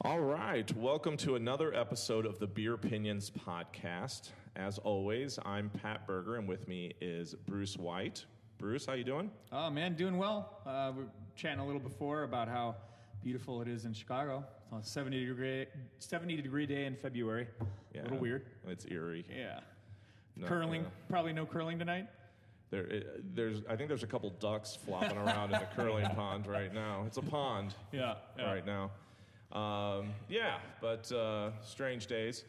All right, welcome to another episode of the Beer Opinions podcast. As always, I'm Pat Berger, and with me is Bruce White. Bruce, how you doing? Oh, man, doing well. We were chatting a little before about how beautiful it is in Chicago. It's on a 70-degree day in February. Yeah, a little weird. It's eerie. Yeah. No, Curling, probably no curling tonight. I think there's a couple ducks flopping around in the curling pond right now. It's a pond right now. But strange days.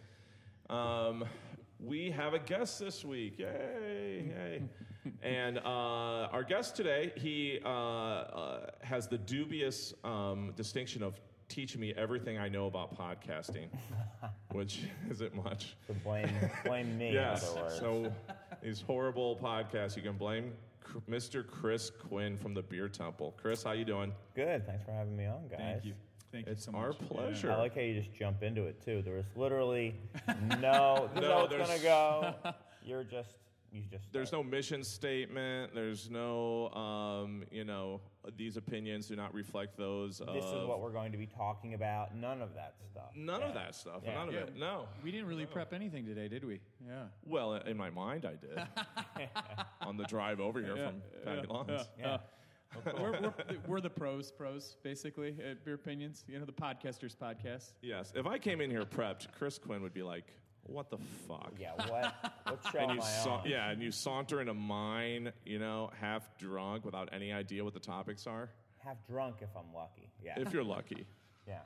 We have a guest this week. Yay. And our guest today, he has the dubious distinction of teaching me everything I know about podcasting, which isn't much. So blame me, yes. in other words. So these horrible podcasts, you can blame Mr. Chris Quinn from the Beer Temple. Chris, how you doing? Good. Thanks for having me on, guys. Thank you. Thank you It's so our much. pleasure. I like how you just jump into it, too. There was literally no, this is how it's going to go. You just There's start. no mission statement. There's no, these opinions do not reflect those. This is what we're going to be talking about. None of that stuff. None of that stuff. Yeah. None of it. No. We didn't really prep anything today, did we? Yeah. Well, in my mind, I did. On the drive over here from Patty Lawns. Yeah. We're the pros, basically, at Beer Opinions. You know, the podcasters podcast. Yes. If I came in here prepped, Chris Quinn would be like, what the fuck? Yeah, what show And am you I on? and you saunter into mine, half drunk without any idea what the topics are. Half drunk if I'm lucky. Yeah. If you're lucky. Yeah.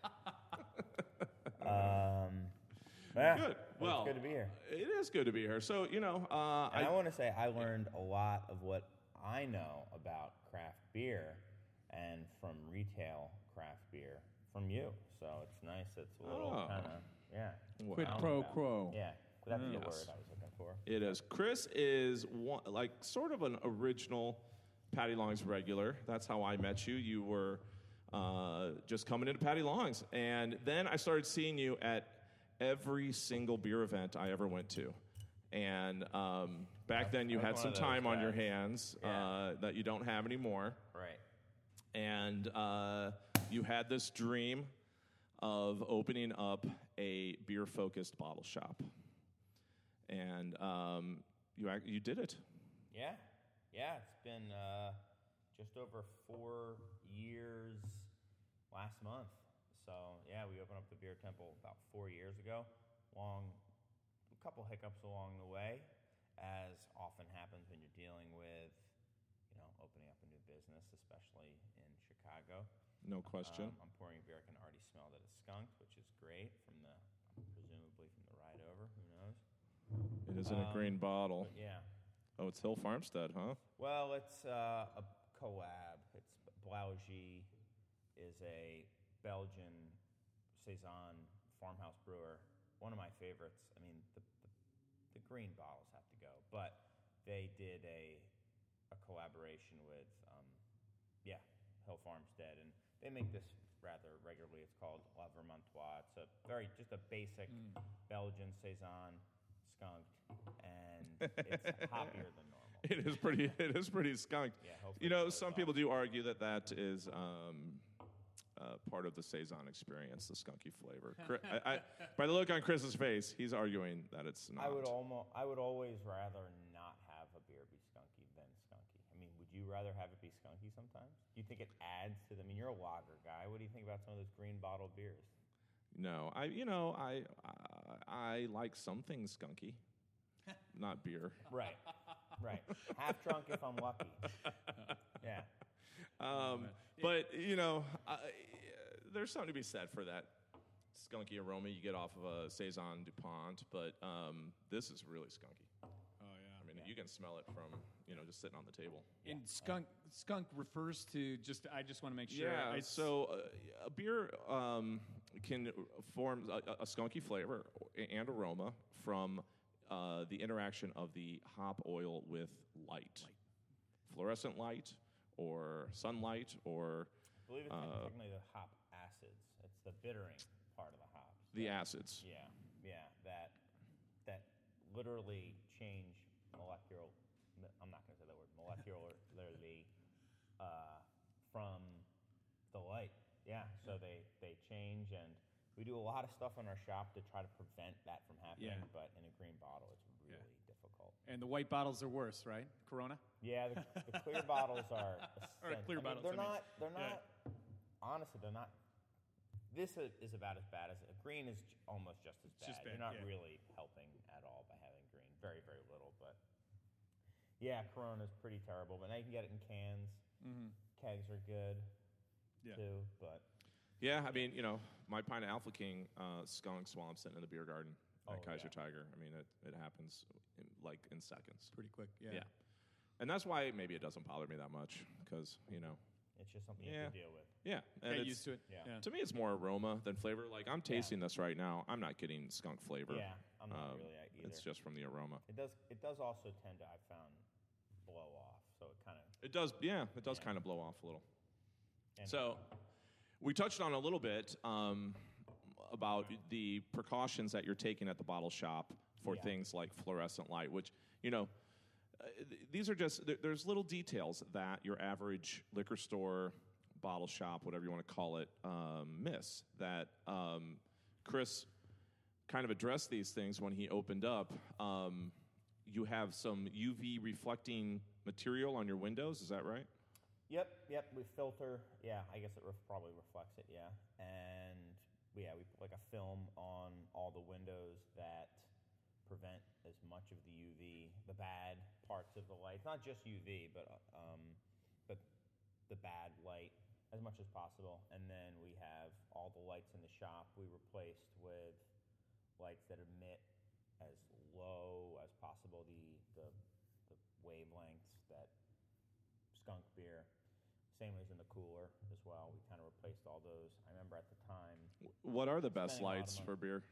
Good. Well, it's good to be here. It is good to be here. So, And I want to say I learned a lot of what I know about craft beer and from retail craft beer from you. So it's nice. It's a little kind of, Wow. Quid pro quo. Yeah. That's the Yes. word I was looking for. It is. Chris is sort of an original Patty Long's regular. That's how I met you. You were just coming into Patty Long's. And then I started seeing you at every single beer event I ever went to. And back then you had one some of those time on your guys. hands Yeah. that you don't have anymore. Right. And you had this dream of opening up a beer-focused bottle shop. And you did it. Yeah. Yeah. It's been just over 4 years last month. So, yeah, we opened up the Beer Temple about 4 years ago. A couple hiccups along the way, as often happens when you're dealing with, opening up a new business, especially in Chicago. No question. I'm pouring a beer. I can already smell that it's skunked, which is great presumably from the ride over. Who knows? It is in a green bottle. But yeah. Oh, it's Hill Farmstead, huh? Well, it's a collab. It's Blaugy is a Belgian Saison farmhouse brewer. One of my favorites. I mean, the green bottles have to go, but they did a collaboration with Hill Farmstead, and they make this rather regularly. It's called La Vermontois. It's just a basic Belgian Saison skunked, and it's hoppier than normal. It is pretty skunked. Yeah, hopefully it's some people do argue that is part of the Saison experience, the skunky flavor. By the look on Chris's face, he's arguing that it's not. I would always rather not have a beer be skunky than skunky. I mean, would you rather have it be skunky sometimes? Do you think it adds to the? I mean, you're a lager guy. What do you think about some of those green bottled beers? No, I like some things skunky, not beer. Right. Half drunk if I'm lucky. Yeah. But there's something to be said for that skunky aroma you get off of a Saison DuPont. But this is really skunky. Oh, yeah. I mean, you can smell it from just sitting on the table. And skunk refers to I just want to make sure. Yeah, so a beer can form a skunky flavor and aroma from the interaction of the hop oil with light. Fluorescent light or sunlight or... I believe it's technically the hop acids. It's the bittering part of the hops. The acids. Yeah, that literally change molecular. I'm not going to say that word. Molecularly from the light. Yeah, so they change, and we do a lot of stuff in our shop to try to prevent that from happening. Yeah. But in a green bottle, it's really difficult. And the white bottles are worse, right? Corona? Yeah, the clear bottles are. Or clear bottles, They're I mean. not. They're not. Honestly, they're not. This is about as bad as a green is almost just as bad. just bad, You're not yeah. really helping at all by having green. Very, very little. But yeah, Corona's pretty terrible. But now you can get it in cans. Kegs are good Yeah. too. But Yeah, I mean, my pint of Alpha King skunks while I'm sitting in the beer garden at Oh, Kaiser yeah. Tiger. I mean, it happens in seconds. Pretty quick, yeah. Yeah. And that's why maybe it doesn't bother me that much because, it's just something you Yeah. have to deal with. yeah. And Get it's, used to it. Yeah. To me, it's more aroma than flavor. Like, I'm tasting this right now. I'm not getting skunk flavor. Yeah, I'm not really either. It's just from the aroma. It does also tend to, I've found, blow off. So it kind of. It does, yeah, it does Yeah. kind of blow off a little. And So, we touched on a little bit about the precautions that you're taking at the bottle shop for Yeah. things like fluorescent light, which, these are just, there's little details that your average liquor store, bottle shop, whatever you want to call it, miss. That Chris kind of addressed these things when he opened up. You have some UV reflecting material on your windows, is that right? Yep. We filter. Yeah, I guess it probably reflects it. Yeah, and we put like a film on all the windows that prevent as much of the UV, the bad parts of the light. Not just UV, but the bad light as much as possible. And then we have all the lights in the shop. We replaced with lights that emit as low as possible the wavelengths that skunk beer. Same as in the cooler as well. We kind of replaced all those. I remember at the time. What are the best Spending a lot of lights money. for beer?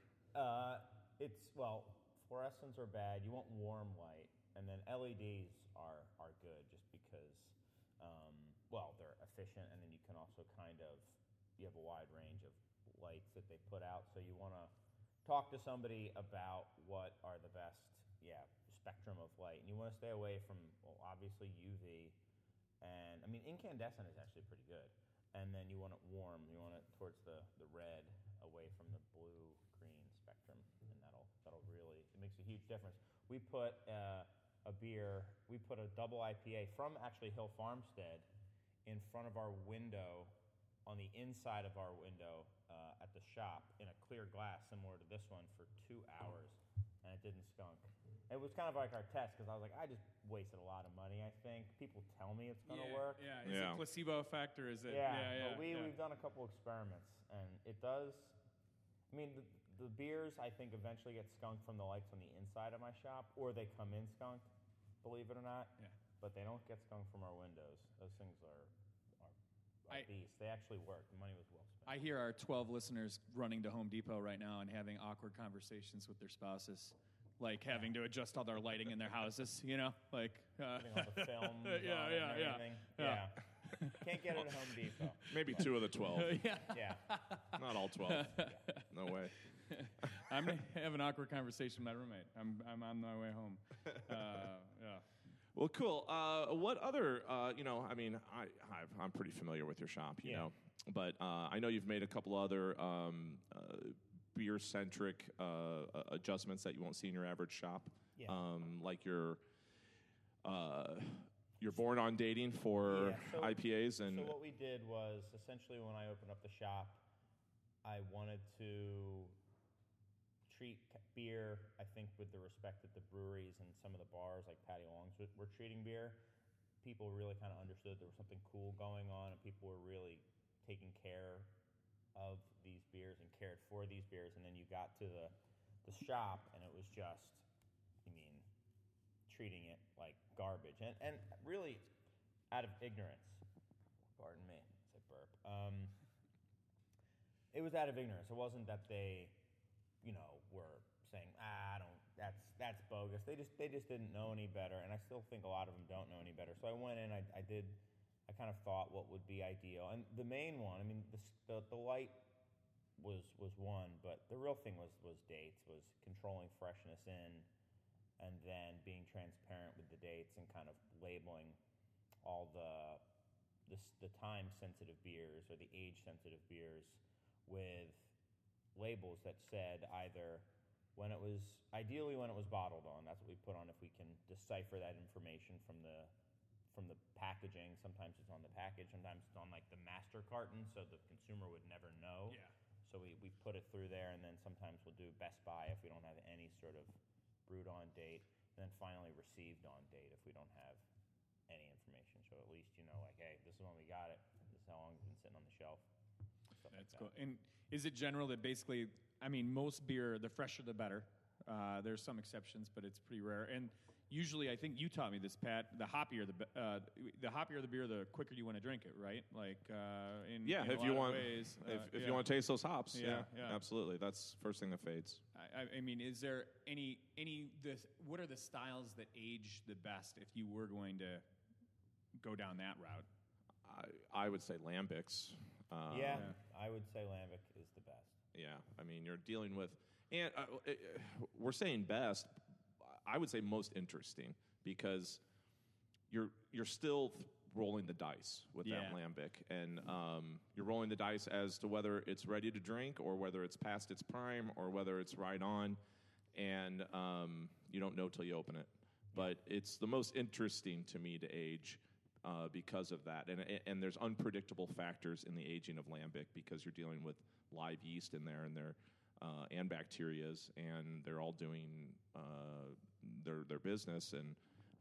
Fluorescents are bad. You want warm light, and then LEDs are good just because, they're efficient, and then you can also you have a wide range of lights that they put out. So you want to talk to somebody about what are the best, spectrum of light, and you want to stay away from obviously UV. And I mean, incandescent is actually pretty good. And then you want it warm. You want it towards the red, away from the blue-green spectrum, and that'll really, it makes a huge difference. We put we put a double IPA from actually Hill Farmstead in front of our window, on the inside of our window at the shop, in a clear glass similar to this one, for 2 hours, and it didn't skunk. It was kind of like our test, because I was like, I just wasted a lot of money, I think. People tell me it's going to work. Yeah, is Yeah. it placebo effect or is it? But we've done a couple experiments, and it does. I mean, the beers I think eventually get skunked from the lights on the inside of my shop, or they come in skunked, believe it or not. Yeah. But they don't get skunked from our windows. Those things are beasts. They actually work. The money was well spent. I hear our 12 listeners running to Home Depot right now and having awkward conversations with their spouses, like having to adjust all their lighting in their houses, like... Putting all the films on it Yeah. and everything. Yeah. Can't get it at Home Depot. Maybe 2 of the 12. yeah. Yeah. Not all 12. No way. I'm going to have an awkward conversation with my roommate. I'm on my way home. Yeah. Well, cool. What other, I'm pretty familiar with your shop, you know, but I know you've made a couple other beer-centric adjustments that you won't see in your average shop, Yeah. like your born on dating for IPAs and So what we did was, essentially, when I opened up the shop, I wanted to treat beer, I think, with the respect that the breweries and some of the bars like Patty Long's were treating beer. People really kind of understood there was something cool going on, and people were really taking care of these beers and cared for these beers. And then you got to the shop, and it was just, treating it like garbage, and really out of ignorance. Pardon me, as I burp. It was out of ignorance. It wasn't that they, were saying, that's bogus. They just didn't know any better, and I still think a lot of them don't know any better. So I went in, I kind of thought what would be ideal, and the main one, the light was one, but the real thing was dates, was controlling freshness in, and then being transparent with the dates and kind of labeling all the time-sensitive beers or the age-sensitive beers with labels that said either ideally when it was bottled on. That's what we put on if we can decipher that information from the packaging. Sometimes it's on the package, sometimes it's on like the master carton, so the consumer would never know. Yeah. So we put it through there, and then sometimes we'll do Best Buy if we don't have any sort of brewed on date, and then finally received on date if we don't have any information. So at least you know, like, hey, this is when we got it. This is how long it's been sitting on the shelf. Stuff That's like cool. that. And is it general that basically, I mean, most beer, the fresher the better. There's some exceptions, but it's pretty rare. And usually, I think you taught me this, Pat. The hoppier the beer, the quicker you want to drink it, right? Like in a if lot you of want, ways. if you want to taste those hops, Yeah, yeah. absolutely. That's first thing that fades. I mean, is there what are the styles that age the best if you were going to go down that route? I would say lambics. Yeah, I would say lambic is the best. Yeah, I mean, you're dealing with, and we're saying best. I would say most interesting because you're still rolling the dice with that lambic, and you're rolling the dice as to whether it's ready to drink or whether it's past its prime or whether it's right on, and you don't know till you open it. But it's the most interesting to me to age. Because of that, and there's unpredictable factors in the aging of lambic because you're dealing with live yeast in there and bacterias, and they're all doing their business, and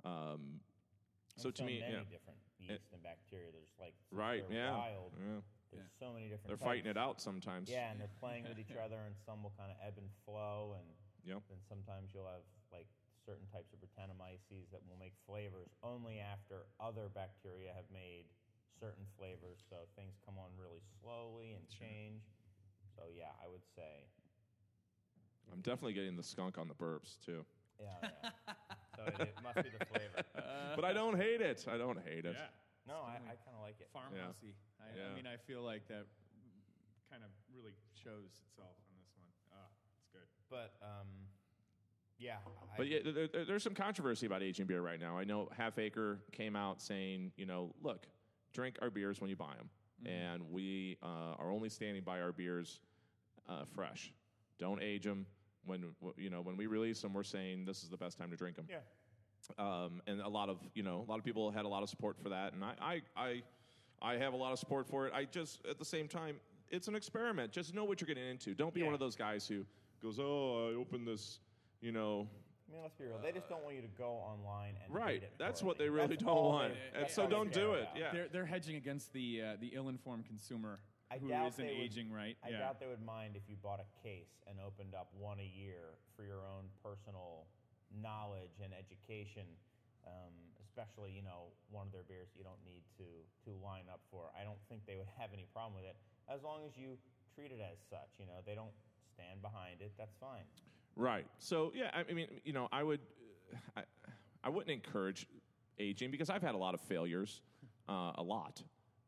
so to me, many different yeast and bacteria. There's like right, they're wild. Yeah. There's so many different. They're types. fighting it out sometimes. Yeah, and they're playing with each other, and some will kind of ebb and flow, and Yep. then sometimes you'll have like certain types of Brettanomyces that will make flavors only after other bacteria have made certain flavors. So things come on really slowly and change. So yeah, I would say. I'm definitely getting the skunk on the burps too. Yeah. So it must be the flavor. But I don't hate it. I don't hate it. Yeah. No, I kind of like it. Farmhousey. Yeah. I mean, I feel like that kind of really shows itself on this one. It's good. But yeah. But yeah, there's some controversy about aging beer right now. I know Half Acre came out saying, look, drink our beers when you buy them, and we are only standing by our beers fresh. Don't age them. When we release them, we're saying this is the best time to drink them. Yeah. And a lot of people had a lot of support for that, and I have a lot of support for it. I just, at the same time, it's an experiment. Just know what you're getting into. Don't be one of those guys who goes, I opened this, I mean, let's be real. They just don't want you to go online and right. read it. That's thoroughly. what they really That's don't all want. they- And that's so all they don't care do it. about. Yeah. They're hedging against the ill-informed consumer who doubt isn't they would- aging right. I doubt they would mind if you bought a case and opened up one a year for your own personal knowledge and education. Especially, one of their beers you don't need to line up for. I don't think they would have any problem with it as long as you treat it as such. They don't stand behind it. That's fine. Right. So yeah, I mean, I wouldn't encourage aging because I've had a lot of failures, a lot.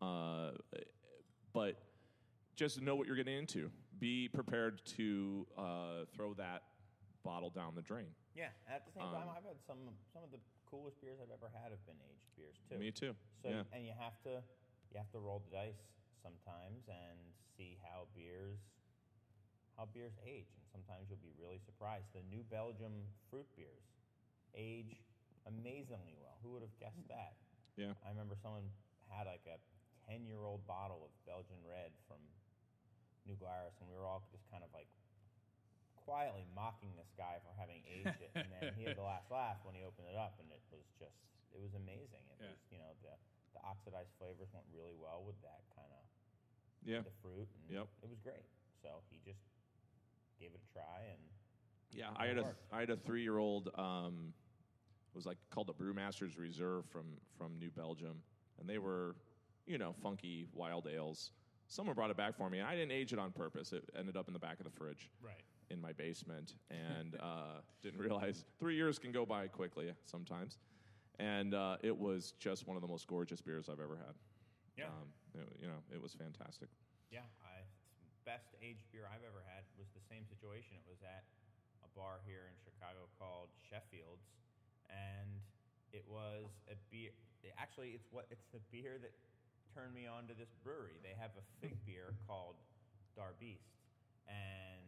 But just know what you're getting into. Be prepared to throw that bottle down the drain. Yeah. At the same time, I've had some of the coolest beers I've ever had have been aged beers too. Me too. So yeah. and you have to roll the dice sometimes and see how beers age, and sometimes you'll be really surprised. The New Belgium fruit beers age amazingly well. Who would have guessed that? Yeah. I remember someone had like a 10-year-old bottle of Belgian Red from New Glarus, and we were all just kind of like quietly mocking this guy for having aged it, and then he had the last laugh when he opened it up, and it was amazing. It was, the oxidized flavors went really well with that kind of the fruit, and it was great. So he just gave it a try, and I had a 3-year-old. It was like called the Brewmaster's Reserve from New Belgium, and they were, funky wild ales. Someone brought it back for me, and I didn't age it on purpose. It ended up in the back of the fridge. Right. In my basement, and didn't realize 3 years can go by quickly sometimes. And it was just one of the most gorgeous beers I've ever had. Yeah. It was fantastic. Yeah, best aged beer I've ever had was the same situation. It was at a bar here in Chicago called Sheffield's, and it was a beer. Actually, it's the beer that turned me on to this brewery. They have a fig beer called Darbiste, and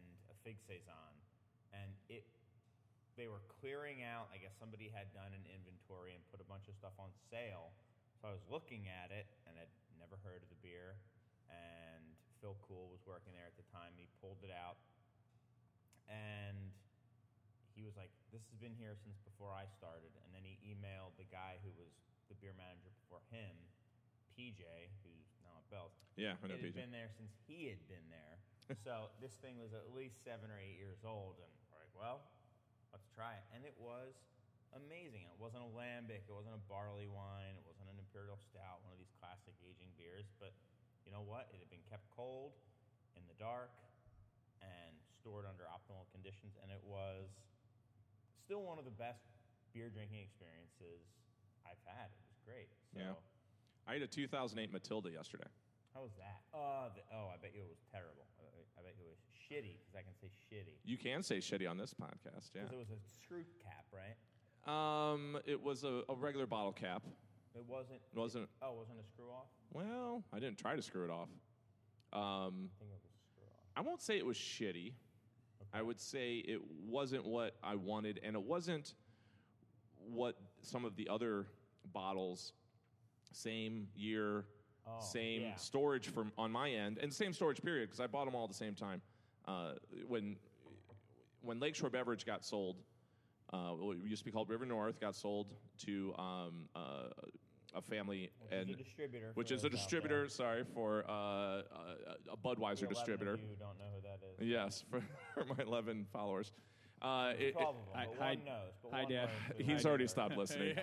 fig saison, and they were clearing out. I guess somebody had done an inventory and put a bunch of stuff on sale. So I was looking at it, and I'd never heard of the beer. And Phil Cool was working there at the time. He pulled it out, and he was like, "This has been here since before I started." And then he emailed the guy who was the beer manager before him, PJ, who's now at Bell's. Yeah, I know It had PJ. been there since he had been there. So this thing was at least 7 or 8 years old, and we're like, well, let's try it. And it was amazing. It wasn't a lambic, it wasn't a barley wine, it wasn't an imperial stout, one of these classic aging beers. But you know what? It had been kept cold, in the dark, and stored under optimal conditions, and it was still one of the best beer drinking experiences I've had. It was great. So, Yeah. I ate a 2008 Matilda yesterday. how was that? I bet you it was terrible. I bet you it was shitty, because I can say shitty. You can say shitty on this podcast, yeah. Because it was a screw cap, right? It was a regular bottle cap. It wasn't. It wasn't. Oh, it wasn't a screw off? Well, I didn't try to screw it off. I think it was a screw off. I won't say it was shitty. I would say it wasn't what I wanted, and it wasn't what some of the other bottles, same year, same yeah. storage from on my end, and same storage period, because I bought them all at the same time. When Lakeshore Beverage got sold, it used to be called River North, got sold to a family, Which is a distributor. Sorry, for a Budweiser distributor. You don't know who that is. Yes, for my 11 followers. 12 of them, Hi- but hi- one knows. But hi, one Dad. knows who He's that already is. stopped listening.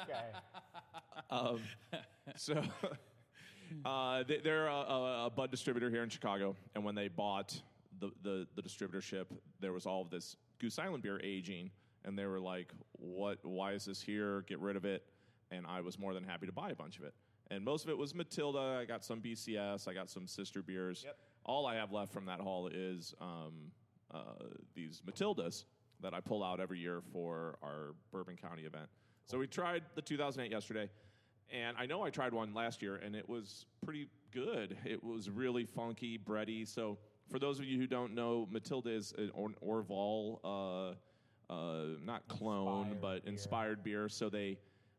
Okay. So they're a Bud distributor here in Chicago, and when they bought the distributorship, there was all of this Goose Island beer aging, and they were like, "What? Why is this here? Get rid of it!" And I was more than happy to buy a bunch of it. And most of it was Matilda. I got some BCS. I got some sister beers. Yep. All I have left from that haul is these Matildas that I pull out every year for our Bourbon County event. So we tried the 2008 yesterday, and I know I tried one last year, and it was pretty good. It was really funky, bready. So for those of you who don't know, Matilda is an Orval, not clone, Inspired but beer. inspired beer. So they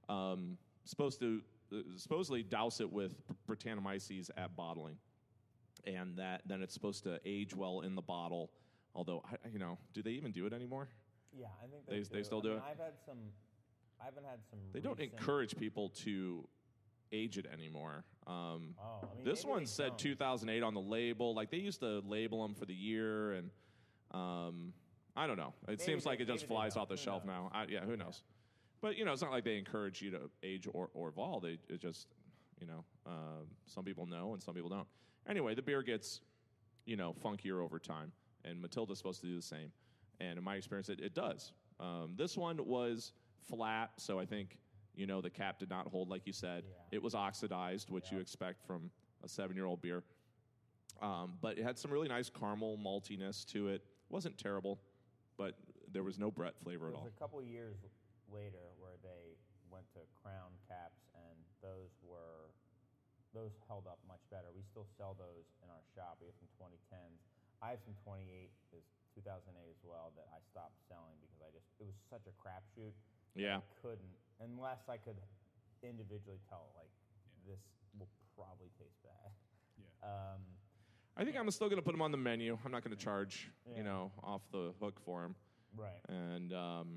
supposedly douse it with Brettanomyces at bottling, and then it's supposed to age well in the bottle. Although, do they even do it anymore? Yeah, I think They still do it? I haven't had some. They don't recent- encourage people to age it anymore. This maybe one they said don't. 2008 on the label. Like, they used to label them for the year, and I don't know. It Maybe seems like they- it just maybe they flies don't. off the Who shelf knows? now. Who knows? But, it's not like they encourage you to age Orval. It just, some people know and some people don't. Anyway, the beer gets, funkier over time, and Matilda's supposed to do the same. And in my experience, it does. This one was flat, so I think, the cap did not hold, like you said. Yeah. It was oxidized, which you expect from a 7-year-old beer. But it had some really nice caramel maltiness to it. Wasn't terrible, but there was no Brett flavor It at all. was a couple of years later where they went to Crown caps, and those held up much better. We still sell those in our shop. We have some 2010s. I have some 2008 as well that I stopped selling because it was such a crapshoot. Yeah. I couldn't, unless I could individually tell, this will probably taste bad. Yeah. I think I'm still going to put them on the menu. I'm not going to charge, Yeah. off the hook for them. Right. And,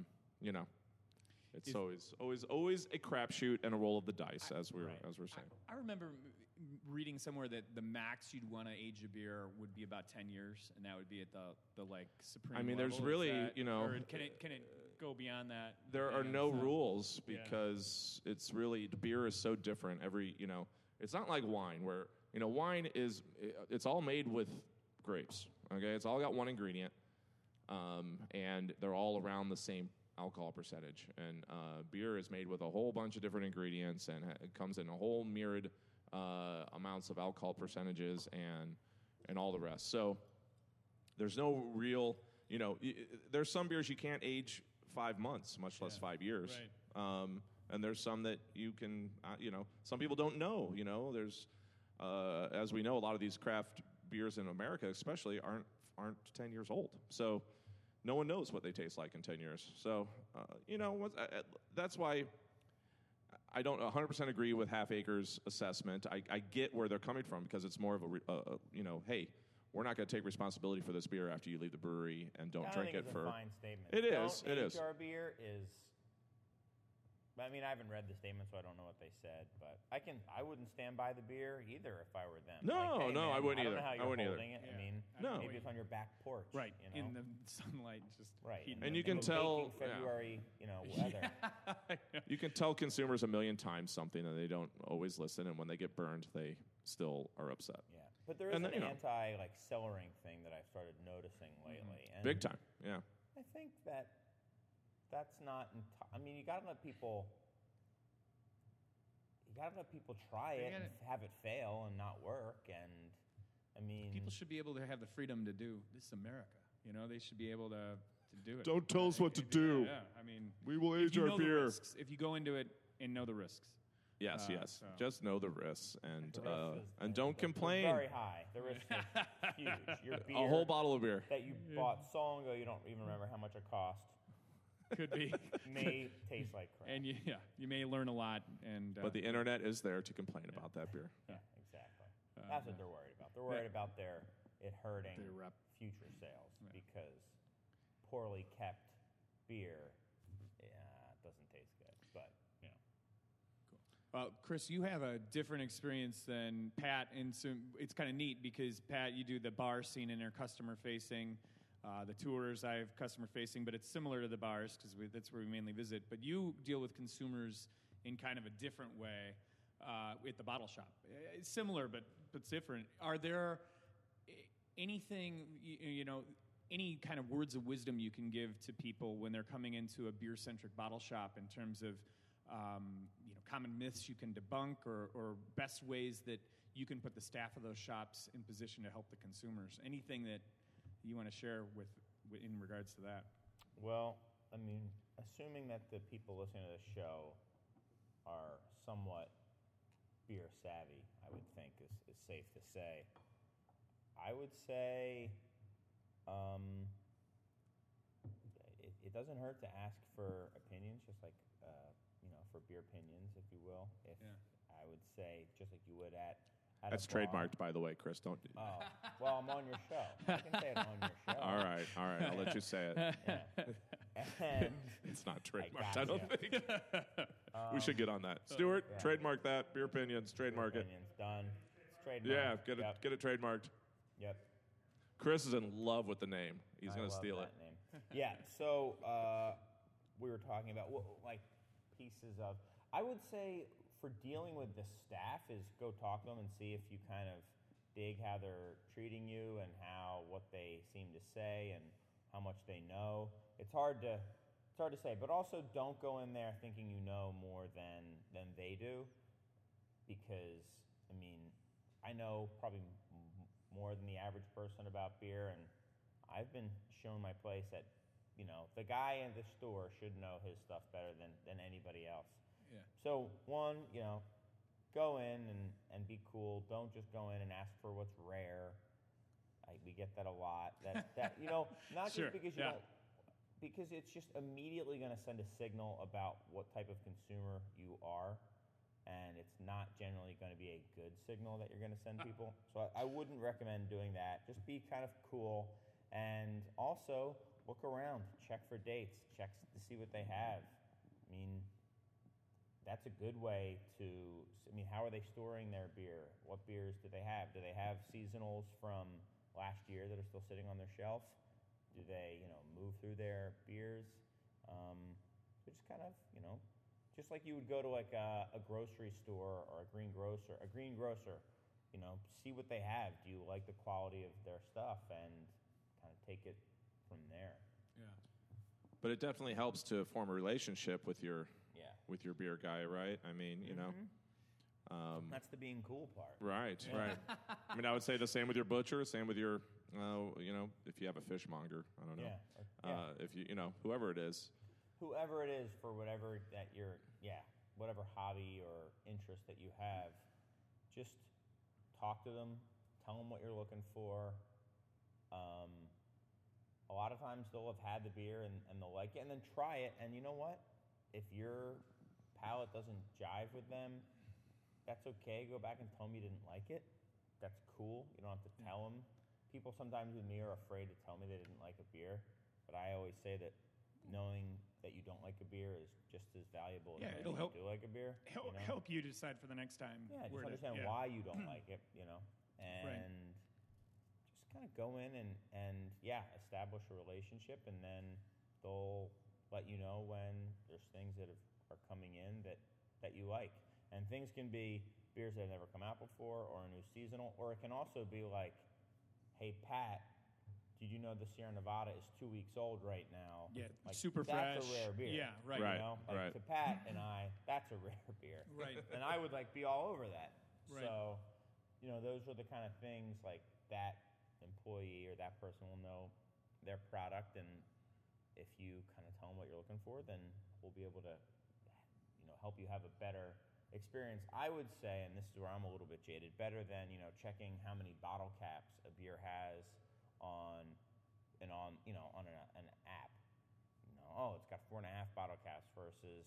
it's always a crapshoot and a roll of the dice, as we're saying. I remember reading somewhere that the max you'd want to age a beer would be about 10 years, and that would be at the supreme. I mean, there's level. really, Is that, or can uh, it go beyond that? There are depending no on the- rules Yeah. because it's really, the beer is so different. It's not like wine where, wine it's all made with grapes, okay? It's all got one ingredient, and they're all around the same alcohol percentage. And beer is made with a whole bunch of different ingredients, and it comes in a whole myriad amounts of alcohol percentages and all the rest. So there's no real, there's some beers you can't age 5 months, much less 5 years. Right. And there's some that you can, some people don't know. There's, as we know, a lot of these craft beers in America especially aren't aren't 10 years old. So no one knows what they taste like in 10 years. So, that's why I don't 100% agree with Half Acre's assessment. I get where they're coming from because it's more of hey, we're not going to take responsibility for this beer after you leave the brewery and don't drink it for. It's a fine statement. It Don't is. It age is. our beer is. I mean, I haven't read the statement, so I don't know what they said. But I wouldn't stand by the beer either if I were them. No, like, hey, no, man, I wouldn't I either. don't know how I you're wouldn't either. holding it. Yeah. I mean, No. maybe it's on your back porch. Right, You know? in the sunlight, just Right. heating in And the- you can in the tell- baking February, weather. You can tell consumers a million times something and they don't always listen, and when they get burned, they still are upset. Yeah. But there is And an then, anti cellaring thing that I've started noticing lately. And Big time, yeah. I think that's not. I mean, you got to let people. You got to let people try They it and gotta- have it fail and not work. And I mean, people should be able to have the freedom to do this. Is America, they should be able to do it. Don't tell us what to do. Yeah, I mean, We will if age you our know the beer. risks, if you go into it and know the risks. Yes, So- Just know the risks and the risk is and the- don't the- complain. Very high. The risk is huge. Your beer A whole bottle of beer. that you bought so long ago, you don't even remember how much it cost. Could be. May taste like crap. And you may learn a lot. And But the internet is there to complain about that beer. Yeah, exactly. That's what they're worried about. They're worried about it hurting Their rep. future sales because poorly kept beer doesn't taste good. But Chris, you have a different experience than Pat, and so it's kind of neat because Pat, you do the bar scene and they're customer facing. The tours I have customer facing, but it's similar to the bars because that's where we mainly visit. But you deal with consumers in kind of a different way at the bottle shop. It's similar, but different. Are there anything any kind of words of wisdom you can give to people when they're coming into a beer-centric bottle shop in terms of common myths you can debunk or best ways that you can put the staff of those shops in position to help the consumers? Anything that you want to share in regards to that? well, I mean, assuming that the people listening to the show are somewhat beer savvy, I would think is safe to say. I would say it doesn't hurt to ask for opinions, just like for beer opinions, if you will. If I would say, just like you would at That's a bar. trademarked, by the way, Chris. Don't. Oh, well, I'm on your show. I can say it on your show. All right. I'll let you say it. Yeah. And It's not trademarked. gotcha. I don't think. We should get on that. Stuart, yeah. trademark that. Beer opinions, trademark it. opinions done. It's trademarked. Yeah, get it. Yep. Get it trademarked. Yep. Chris is in love with the name. He's I going to love steal that it. name. Yeah. So we were talking about like pieces of. I would say for dealing with the staff is go talk to them and see if you kind of dig how they're treating you and what they seem to say and how much they know. It's hard to say, but also don't go in there thinking you know more than they do, because I mean I know probably more than the average person about beer, and I've been shown my place at the guy in the store should know his stuff better than anybody else. Yeah. So one, go in and be cool. Don't just go in and ask for what's rare. We get that a lot. That not Sure, just because yeah. because it's just immediately going to send a signal about what type of consumer you are, and it's not generally going to be a good signal that you're going to send people. So I wouldn't recommend doing that. Just be kind of cool, and also look around, check for dates, check to see what they have. I mean, that's a good way to. I mean, how are they storing their beer? What beers do they have? Do they have seasonals from last year that are still sitting on their shelf? Do they, move through their beers? So just kind of, just like you would go to like a grocery store or a green grocer, see what they have. Do you like the quality of their stuff, and kind of take it from there? Yeah. But it definitely helps to form a relationship with your Yeah. beer guy, right? I mean, That's the being cool part. Right. I mean, I would say the same with your butcher, same with your, if you have a fishmonger, I don't know. Yeah. If you, whoever it is. Whoever it is, for whatever that whatever hobby or interest that you have, just talk to them, tell them what you're looking for, A lot of times they'll have had the beer and they'll like it and then try it. And you know what? If your palate doesn't jive with them, that's okay. Go back and tell them you didn't like it. That's cool. You don't have to tell them. People sometimes with me are afraid to tell me they didn't like a beer, but I always say that knowing that you don't like a beer is just as valuable as it'll knowing help. you do like a beer. Help you decide for the next time. Yeah, just where to- understand yeah. why you don't like it, and just kind of go in and establish a relationship, and then they'll let you know when there's things that are coming in that you like. And things can be beers that have never come out before or a new seasonal, or it can also be like, hey, Pat, did you know the Sierra Nevada is 2 weeks old right now? Yeah, like, super that's fresh. a rare beer. Yeah, right. Right. You know? Like, to Pat and I, that's a rare beer. Right. And I would be all over that. Right. So, those are the kind of things like that employee or that person will know their product, and if you kind of tell them what you're looking for, then we'll be able to, help you have a better experience. I would say, and this is where I'm a little bit jaded, better than checking how many bottle caps a beer has on an app. It's got 4.5 bottle caps versus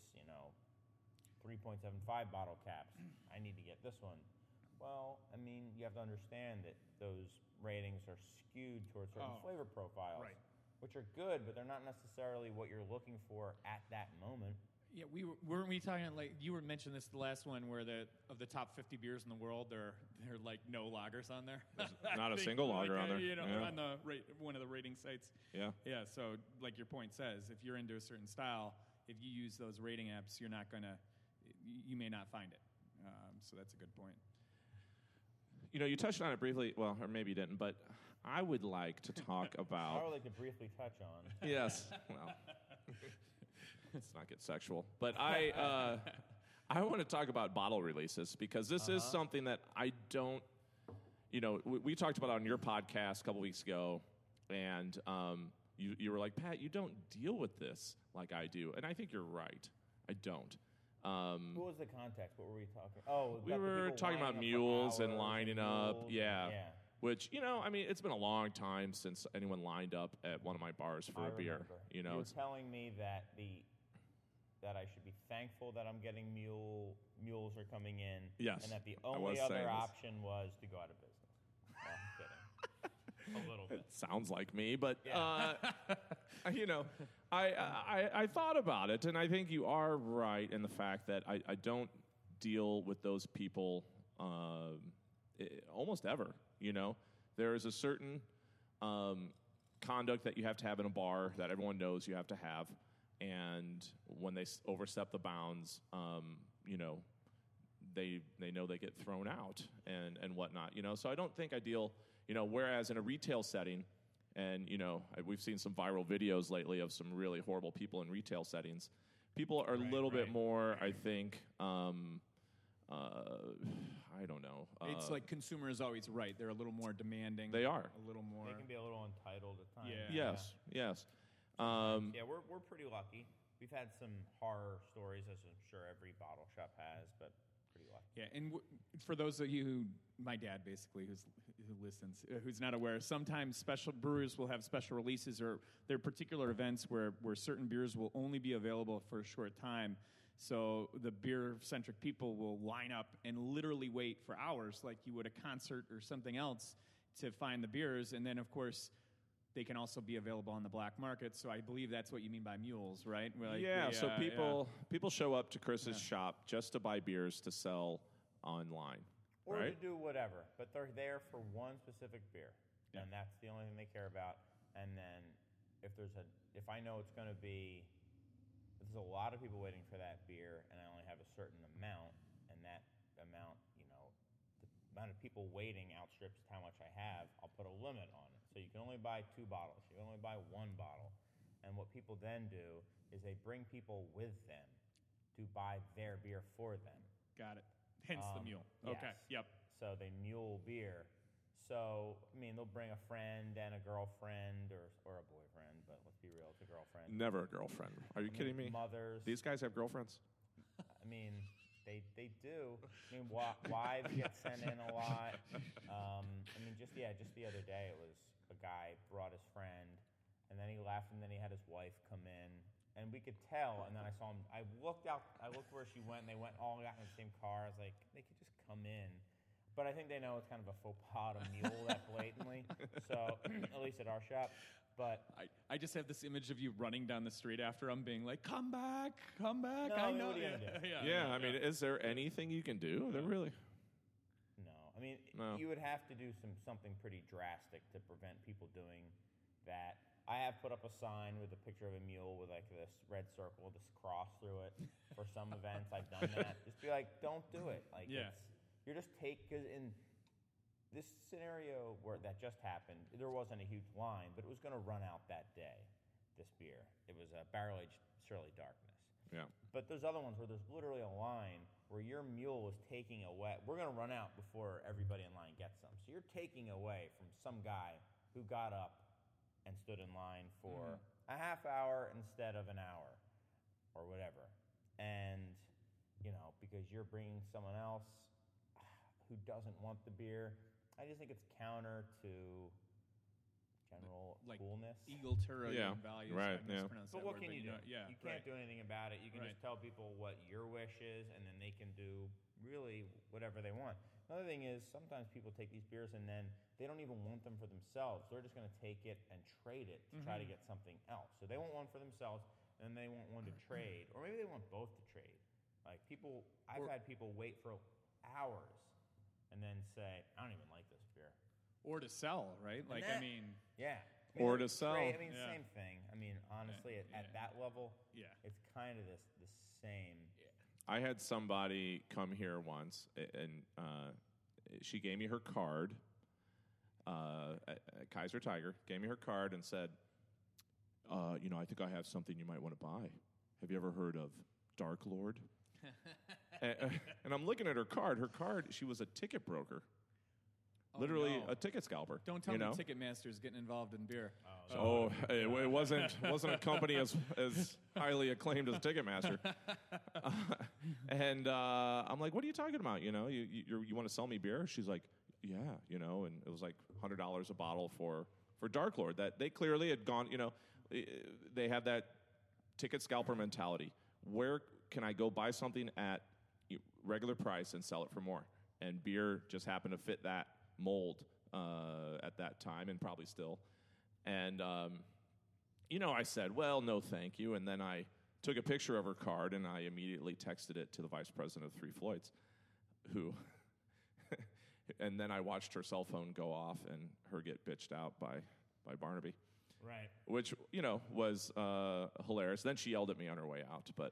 3.75 bottle caps. I need to get this one. Well, I mean, you have to understand that those ratings are skewed towards certain flavor profiles, right. which are good, but they're not necessarily what you're looking for at that moment. Yeah, weren't we talking you were mentioning this the last one where of the top 50 beers in the world, there are like no lagers on there. Not a think, single lager on there. On the one of the rating sites. Yeah. Yeah. So like your point says, if you're into a certain style, if you use those rating apps, you may not find it. So that's a good point. You touched on it briefly. Well, or maybe you didn't, but I would like to talk about. I would like to briefly touch on. Yes. Well, let's not get sexual. But I want to talk about bottle releases because this is something that I don't. We talked about on your podcast a couple weeks ago, and you were like, Pat, you don't deal with this like I do, and I think you're right. I don't. What was the context? What were we talking? Oh, we were talking about mules and lining up. Yeah. Which, it's been a long time since anyone lined up at one of my bars for a beer. You were telling me that that I should be thankful that I'm getting mules are coming in. Yes, and that the only other option was to go out of business. No, I'm kidding. A little bit. It sounds like me, but I thought about it, and I think you are right in the fact that I don't deal with those people almost ever. There is a certain conduct that you have to have in a bar that everyone knows you have to have, and when they overstep the bounds, they know they get thrown out and whatnot. So I don't think I deal. Whereas in a retail setting, and we've seen some viral videos lately of some really horrible people in retail settings. People are a little bit more, I think. I don't know. It's like consumer is always right. They're a little more demanding. They are. A little more. They can be a little entitled at times. Yeah. Yes. We're pretty lucky. We've had some horror stories, as I'm sure every bottle shop has, but pretty lucky. Yeah, and for those of you my dad basically, who listens, who's not aware, sometimes special brewers will have special releases, or there are particular events where certain beers will only be available for a short time. So the beer-centric people will line up and literally wait for hours, like you would a concert or something else, to find the beers. And then, of course, they can also be available on the black market. So I believe that's what you mean by mules, right? So people show up to Chris's shop just to buy beers to sell online. Or right? to do whatever, but they're there for one specific beer, and that's the only thing they care about. And then if I know it's going to be, there's a lot of people waiting for that beer, and I only have a certain amount, and that amount, the amount of people waiting outstrips how much I have, I'll put a limit on it. So you can only buy 2 bottles. You can only buy 1 bottle. And what people then do is they bring people with them to buy their beer for them. Got it. Hence the mule. Yes. Okay. Yep. So they mule beer. So, they'll bring a friend and a girlfriend or a boyfriend, but let's be real, it's a girlfriend. Never a girlfriend. Are you kidding me? Mothers. These guys have girlfriends? They do. Wives get sent in a lot. Just the other day, it was a guy brought his friend, and then he left, and then he had his wife come in, and we could tell. And then I saw him. I looked where she went, and they all got in the same car. I was like, they could just come in. But I think they know it's kind of a faux pas to mule that blatantly. So at least at our shop. But I just have this image of you running down the street after him, being like, "Come back, come back!" No, I I mean, know. what are you gonna do? Yeah, I mean, is there anything you can do? There really? no, I mean, No. you would have to do something pretty drastic to prevent people doing that. I have put up a sign with a picture of a mule with like this red circle, this cross through it. For some events, I've done that. Just be like, don't do it. Like, Yeah. you're just because in this scenario where that just happened, there wasn't a huge line, but it was going to run out that day. This beer, it was a barrel-aged Surly Darkness. Yeah. But there's other ones where there's literally a line where your mule is taking away. We're going to run out before everybody in line gets some. So you're taking away from some guy who got up and stood in line for a half hour instead of an hour or whatever. And, because you're bringing someone else who doesn't want the beer, I just think it's counter to general Like coolness. egalitarian Yeah, values. right, I yeah. mispronounced But that what word, can you do? Yeah, You can't right. do anything about it. You can Right. just tell people what your wish is, and then they can do really whatever they want. Another thing is sometimes people take these beers and then they don't even want them for themselves. They're just going to take it and trade it to try to get something else. So they want one for themselves, and then they want one to trade, or maybe they want both to trade. Like I've had people wait for hours and then say, "I don't even like this beer." Or to sell, right? Like, that- I mean, Yeah. Or to it's sell. great. I mean, Yeah. same thing. I mean, honestly, Yeah. at that level, yeah. it's kind of the same. I had somebody come here once, and she gave me her card. At Kaiser Tiger gave me her card and said, I think I have something you might want to buy. Have you ever heard of Dark Lord? and I'm looking at her card. Her card, she was a ticket broker. Oh, Literally no. a ticket scalper. Don't tell you me know? Ticketmaster's getting involved in beer. It wasn't a company as highly acclaimed as Ticketmaster. And I'm like, what are you talking about? You want to sell me beer? She's like, yeah, and it was like $100 a bottle for Dark Lord. That they clearly had gone. They have that ticket scalper mentality. Where can I go buy something at regular price and sell it for more? And beer just happened to fit that mold at that time, and probably still. And I said, well, no, thank you. And then I took a picture of her card, and I immediately texted it to the vice president of Three Floyds, who, and then I watched her cell phone go off and her get bitched out by Barnaby, Right. which, was hilarious. Then she yelled at me on her way out, but,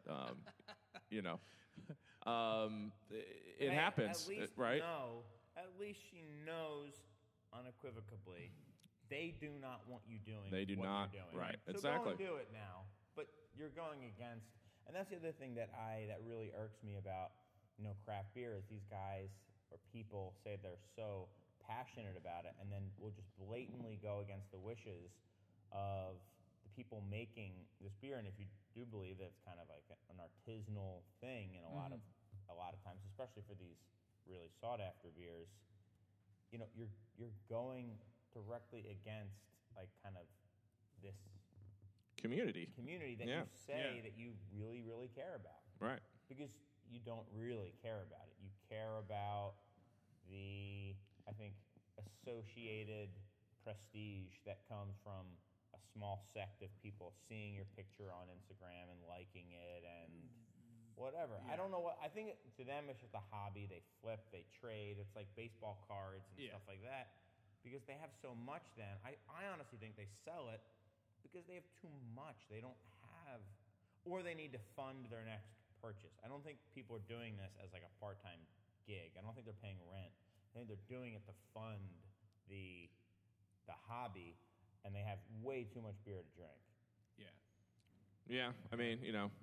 it happens, right? At least she knows unequivocally they do not want you doing They do what not, you're doing. right, So exactly. go and do it now. But you're going against, and that's the other thing that really irks me about craft beer is these guys or people say they're so passionate about it and then will just blatantly go against the wishes of the people making this beer. And if you do believe that it's kind of like an artisanal thing in a lot of times, especially for these really sought after beers, you're going directly against like kind of this Community. that Yeah. you say Yeah. that you really, really care about. Right. Because you don't really care about it. You care about the, I think, associated prestige that comes from a small sect of people seeing your picture on Instagram and liking it and whatever. I don't know what, I think to them it's just a hobby. They flip, they trade. It's like baseball cards and Yeah. stuff like that. Because they have so much then. I honestly think they sell it because they have too much. They don't have, or they need to fund their next purchase. I don't think people are doing this as like a part-time gig. I don't think they're paying rent. I think they're doing it to fund the hobby, and they have way too much beer to drink. Yeah. Yeah, I mean,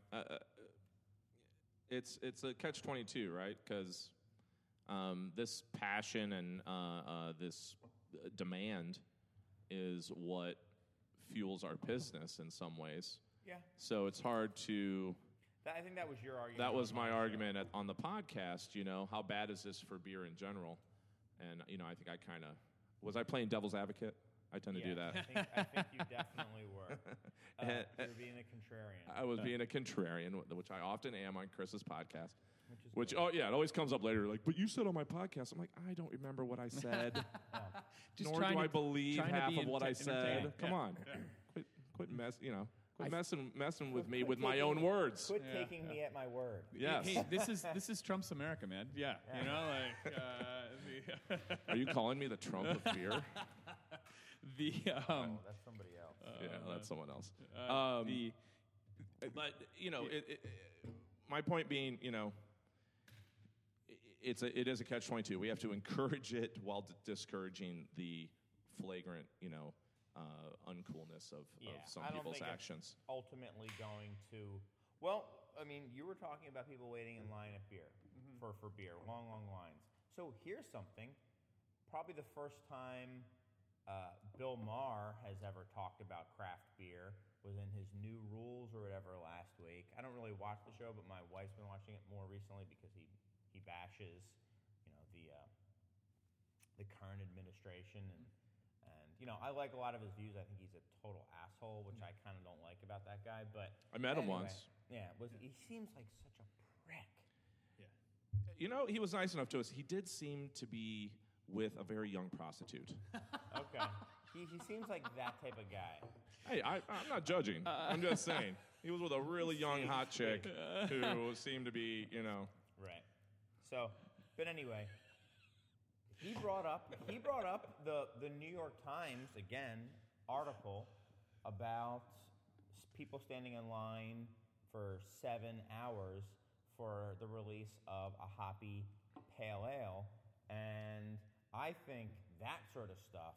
it's a catch-22, right? Because this passion and this demand is what fuels our business in some ways. Yeah. So it's hard to. I think that was your argument. That was on my show. argument on the podcast. How bad is this for beer in general? And I think I kind of was I playing devil's advocate. I tend to do that. I think you definitely were. You're being a contrarian. I was being a contrarian, which I often am on Chris's podcast. Which is oh yeah, it always comes up later. Like, but you said on my podcast. I'm like, I don't remember what I said. Just Nor trying do I to- believe trying to half be of what I entertaining. said. Come Yeah. on, quit messing with me Quit with my taking own me- words. Quit taking me at my word. Yes. Hey, this is Trump's America, man. Yeah, you know, like Are you calling me the Trump of beer? the Oh, that's somebody else. Yeah, that's someone else. the But my point being, it is a catch-22. We have to encourage it while discouraging the flagrant, uncoolness of some I don't people's think it's actions. ultimately going to. Well, I mean, you were talking about people waiting in line at beer for beer, long lines. So here's something. Probably the first time Bill Maher has ever talked about craft beer was in his New Rules or whatever last week. I don't really watch the show, but my wife's been watching it more recently because he bashes, the current administration and I like a lot of his views. I think he's a total asshole, which I kind of don't like about that guy. But I met him anyway, once. Yeah, he seems like such a prick. He was nice enough to us. He did seem to be with a very young prostitute. Okay, he seems like that type of guy. Hey, I'm not judging. I'm just saying. He was with a really young, hot chick who seemed to be, Right. So, but anyway, he brought up the New York Times article about people standing in line for 7 hours for the release of a hoppy pale ale, and I think that sort of stuff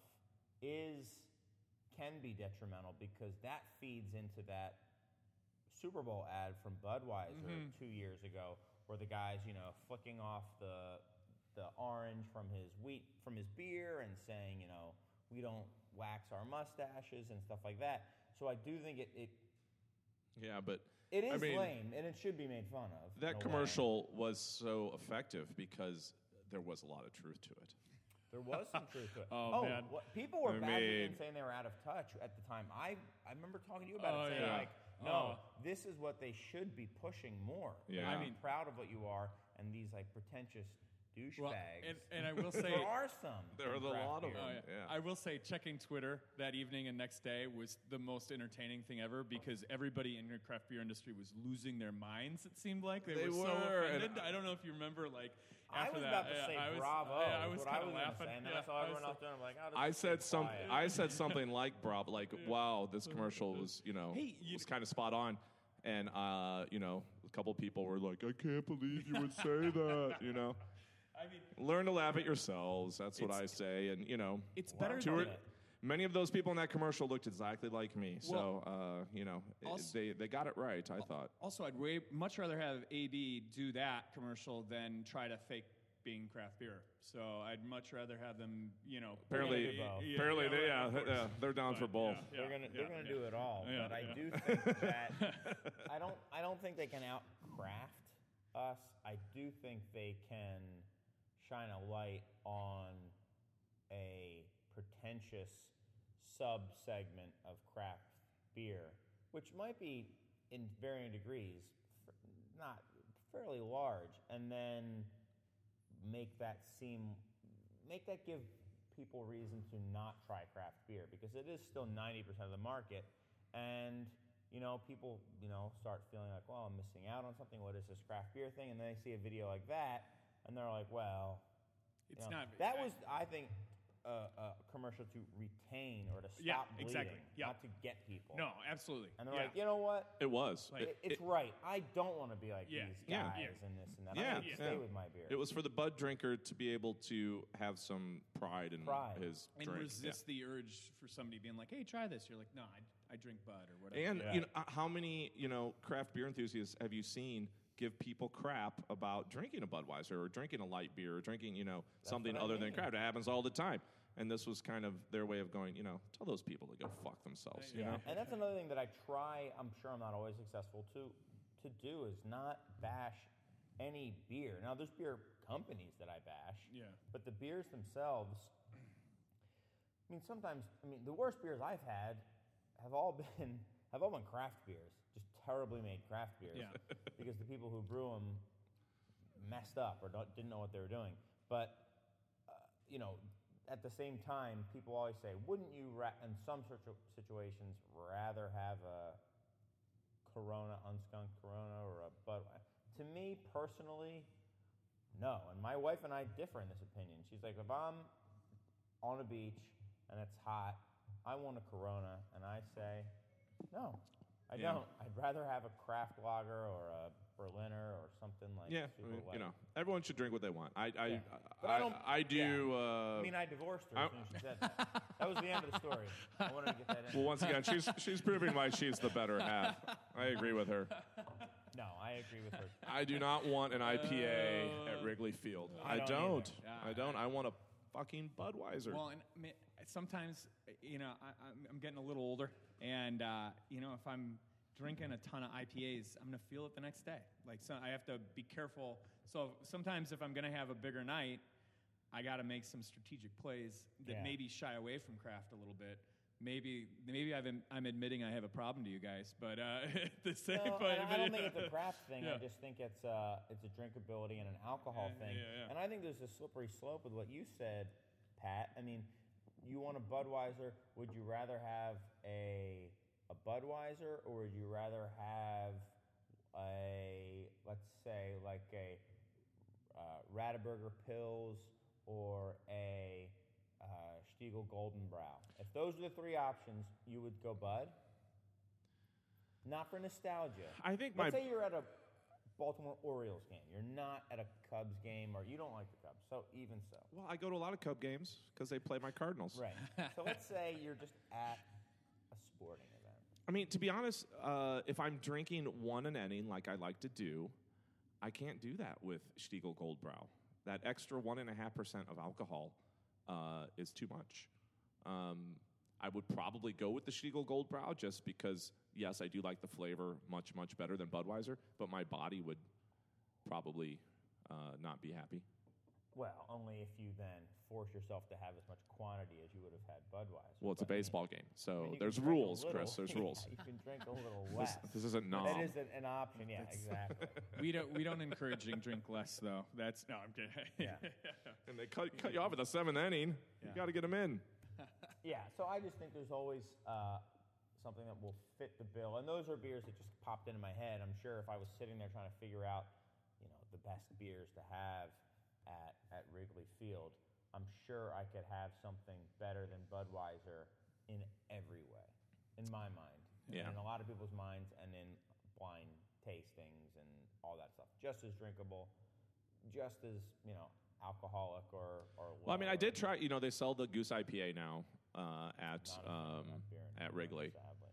can be detrimental because that feeds into that Super Bowl ad from Budweiser 2 years ago, where the guy's flicking off the orange from his beer and saying we don't wax our mustaches and stuff like that. So I do think it Yeah, but it is I mean, lame and it should be made fun of. that commercial was so effective because there was a lot of truth to it. There was some truth to it. Oh, man. People were I badly mean- saying they were out of touch at the time. I remember talking to you about it, saying yeah. like, no, this is what they should be pushing more. Yeah. I'm I mean- proud of what you are, and these like pretentious douchebags. and I will say there are some. There are in a craft lot of beer. them. Yeah. I will say checking Twitter that evening and next day was the most entertaining thing ever because everybody in the craft beer industry was losing their minds. It seemed like they They were so were, and offended. I don't know if you remember, like I after was that. about to yeah, say I was, bravo. I was what kind I of was laughing. Say, and then yeah, I saw everyone else doing it. I'm like, I said something like "Bravo," like "Wow, this commercial was Hey, was kind of spot on," and a couple people were like, "I can't believe you would say that," I mean, Learn to laugh at yourselves. That's what I say, and it's better to than it. Many of those people in that commercial looked exactly like me, Well, so also- they got it right. I thought. Also, I'd much rather have AD do that commercial than try to fake being craft beer. So I'd much rather have them, Apparently, do both. apparently, right, of course. they're down for But, both. yeah, They're gonna do it all. Yeah, but I yeah. do think that I don't think they can out-craft us. I do think they can shine a light on a pretentious sub-segment of craft beer, which might be in varying degrees not fairly large, and then make that give people reason to not try craft beer because it is still 90% of the market, and people start feeling like, well, I'm missing out on something. What is this craft beer thing? And then they see a video like that, and they're like, well, It's not. that was, I think, a commercial to retain or to Yeah, stop bleeding, exactly. Yeah. not to get people. No, absolutely. And they're yeah. like, you know what? It was. Like, It's right. I don't want to be like Yeah, these yeah, guys yeah. and this and that. Yeah, I need to yeah. stay with my beer. It was for the bud drinker to be able to have some pride in Pride. his and drink. resist the urge for somebody being like, "Hey, try this." You're like, "No, I drink Bud or whatever." And Yeah. how many craft beer enthusiasts have you seen give people crap about drinking a Budweiser or drinking a light beer or drinking something what I other than mean. craft? It happens all the time. And this was kind of their way of going, tell those people to go fuck themselves. You know? And that's another thing that I try, I'm sure I'm not always successful to do is not bash any beer. Now, there's beer companies that I bash, Yeah. but the beers themselves, I mean, sometimes, the worst beers I've had have all been craft beers, just terribly made craft beers, Yeah. because the people who brew them messed up or didn't know what they were doing. But at the same time, people always say, wouldn't you, in some situations, rather have a Corona, unskunked Corona, or a Budweiser? To me, personally, no. And my wife and I differ in this opinion. She's like, if I'm on a beach and it's hot, I want a Corona. And I say, no, I Yeah. don't. I'd rather have a craft lager or a Berliner or something like Yeah, super light. everyone should drink what they want. But I don't. I do. I divorced her as soon as she said that. That was the end of the story. I wanted to get that in. Well, once again, she's proving why she's the better half. I agree with her. No, I agree with her. I do not want an IPA at Wrigley Field. I don't don't. either. I don't. I want a fucking Budweiser. Well, and sometimes, I'm getting a little older, and if I'm drinking a ton of IPAs, I'm gonna feel it the next day. So I have to be careful. So sometimes, if I'm gonna have a bigger night, I got to make some strategic plays that maybe shy away from craft a little bit. Maybe I'm admitting I have a problem to you guys, but at the same point, I don't think it's a craft thing. Yeah. I just think it's a drinkability and an alcohol thing. yeah. And I think there's a slippery slope with what you said, Pat. I mean, you want a Budweiser. Would you rather have a Budweiser, or would you rather have let's say, like a Radaburger Pils or a Stiegel Golden Brow? If those are the three options, you would go Bud? Not for nostalgia. I think Let's say you're at a Baltimore Orioles game. You're not at a Cubs game, or you don't like the Cubs. So even so. Well, I go to a lot of Cub games because they play my Cardinals. Right. So let's say you're just at a sporting event. I mean, to be honest, if I'm drinking one an inning like I like to do, I can't do that with Stiegel Gold Brow. That extra 1.5% of alcohol is too much. I would probably go with the Stiegel Gold Brow just because, yes, I do like the flavor much, much better than Budweiser, but my body would probably not be happy. Well, only if you then force yourself to have as much quantity as you would have had Budweiser. Well, it's a But, I mean, baseball game, so you can there's drink a rules, little. Chris. There's rules. Yeah, you can drink a little less. This isn't nom. That is an option. Yeah, exactly. we don't encourage drink less though. That's no, I'm kidding. Yeah. And they cut you off at the seventh inning. You got to get them in. Yeah, so I just think there's always something that will fit the bill. And those are beers that just popped into my head. I'm sure if I was sitting there trying to figure out, the best beers to have at Wrigley Field, I'm sure I could have something better than Budweiser in every way, in my mind. Yeah. And in a lot of people's minds, and in blind tastings and all that stuff. Just as drinkable, just as, alcoholic or Well, I mean, I low. did try. They sell the Goose IPA now at Not a fan of that beer at anymore, Wrigley. Sadly.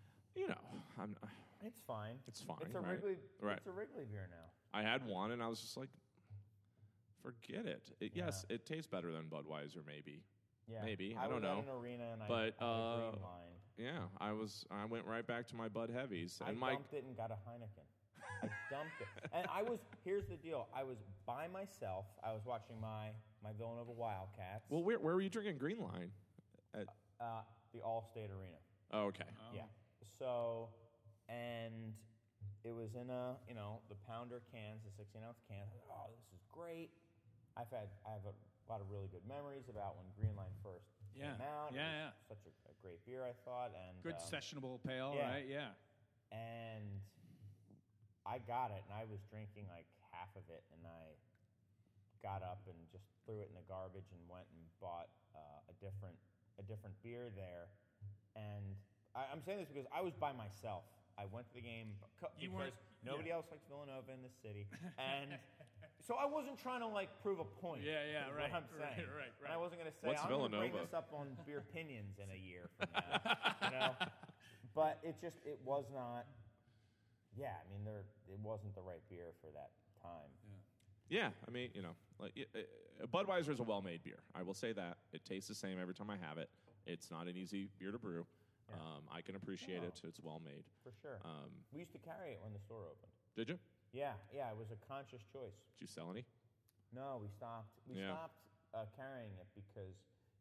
It's It's fine. It's fine, It's a right? Wrigley. Right. It's a Wrigley beer now. I had one and I was just like, forget it. Yes, it tastes better than Budweiser, maybe. Yeah. Maybe. I don't was know. at an arena and But, I had a green line. Yeah, I went right back to my Bud Heavies, I and my dumped it and got a Heineken. I dumped it. And here's the deal. I was by myself. I was watching my Villanova Wildcats. well, where were you drinking Green Line? The Allstate Arena. Oh, okay. Yeah. So, and it was in the pounder cans, the 16-ounce cans. Oh, this is great. I have a lot of really good memories about when Green Line first came out. Yeah, It was such a great beer, I thought. And Good sessionable pale, yeah. right? Yeah. And I got it, and I was drinking like half of it, and I got up and just threw it in the garbage and went and bought a different beer there. And I'm saying this because I was by myself. I went to the game because nobody else likes Villanova in the city, and so I wasn't trying to prove a point. Yeah, is right, What I'm saying. right. And I wasn't going to say What's I'm going to bring Villanova? this up on Beer Pinions in a year from now. But it was not. Yeah, I mean, it wasn't the right beer for that time. Yeah, I mean, Budweiser is a well-made beer. I will say that. It tastes the same every time I have it. It's not an easy beer to brew. Yeah. I can appreciate No. it. It's well-made. For sure. We used to carry it when the store opened. Did you? Yeah, it was a conscious choice. Did you sell any? No, we stopped. We Yeah. stopped carrying it because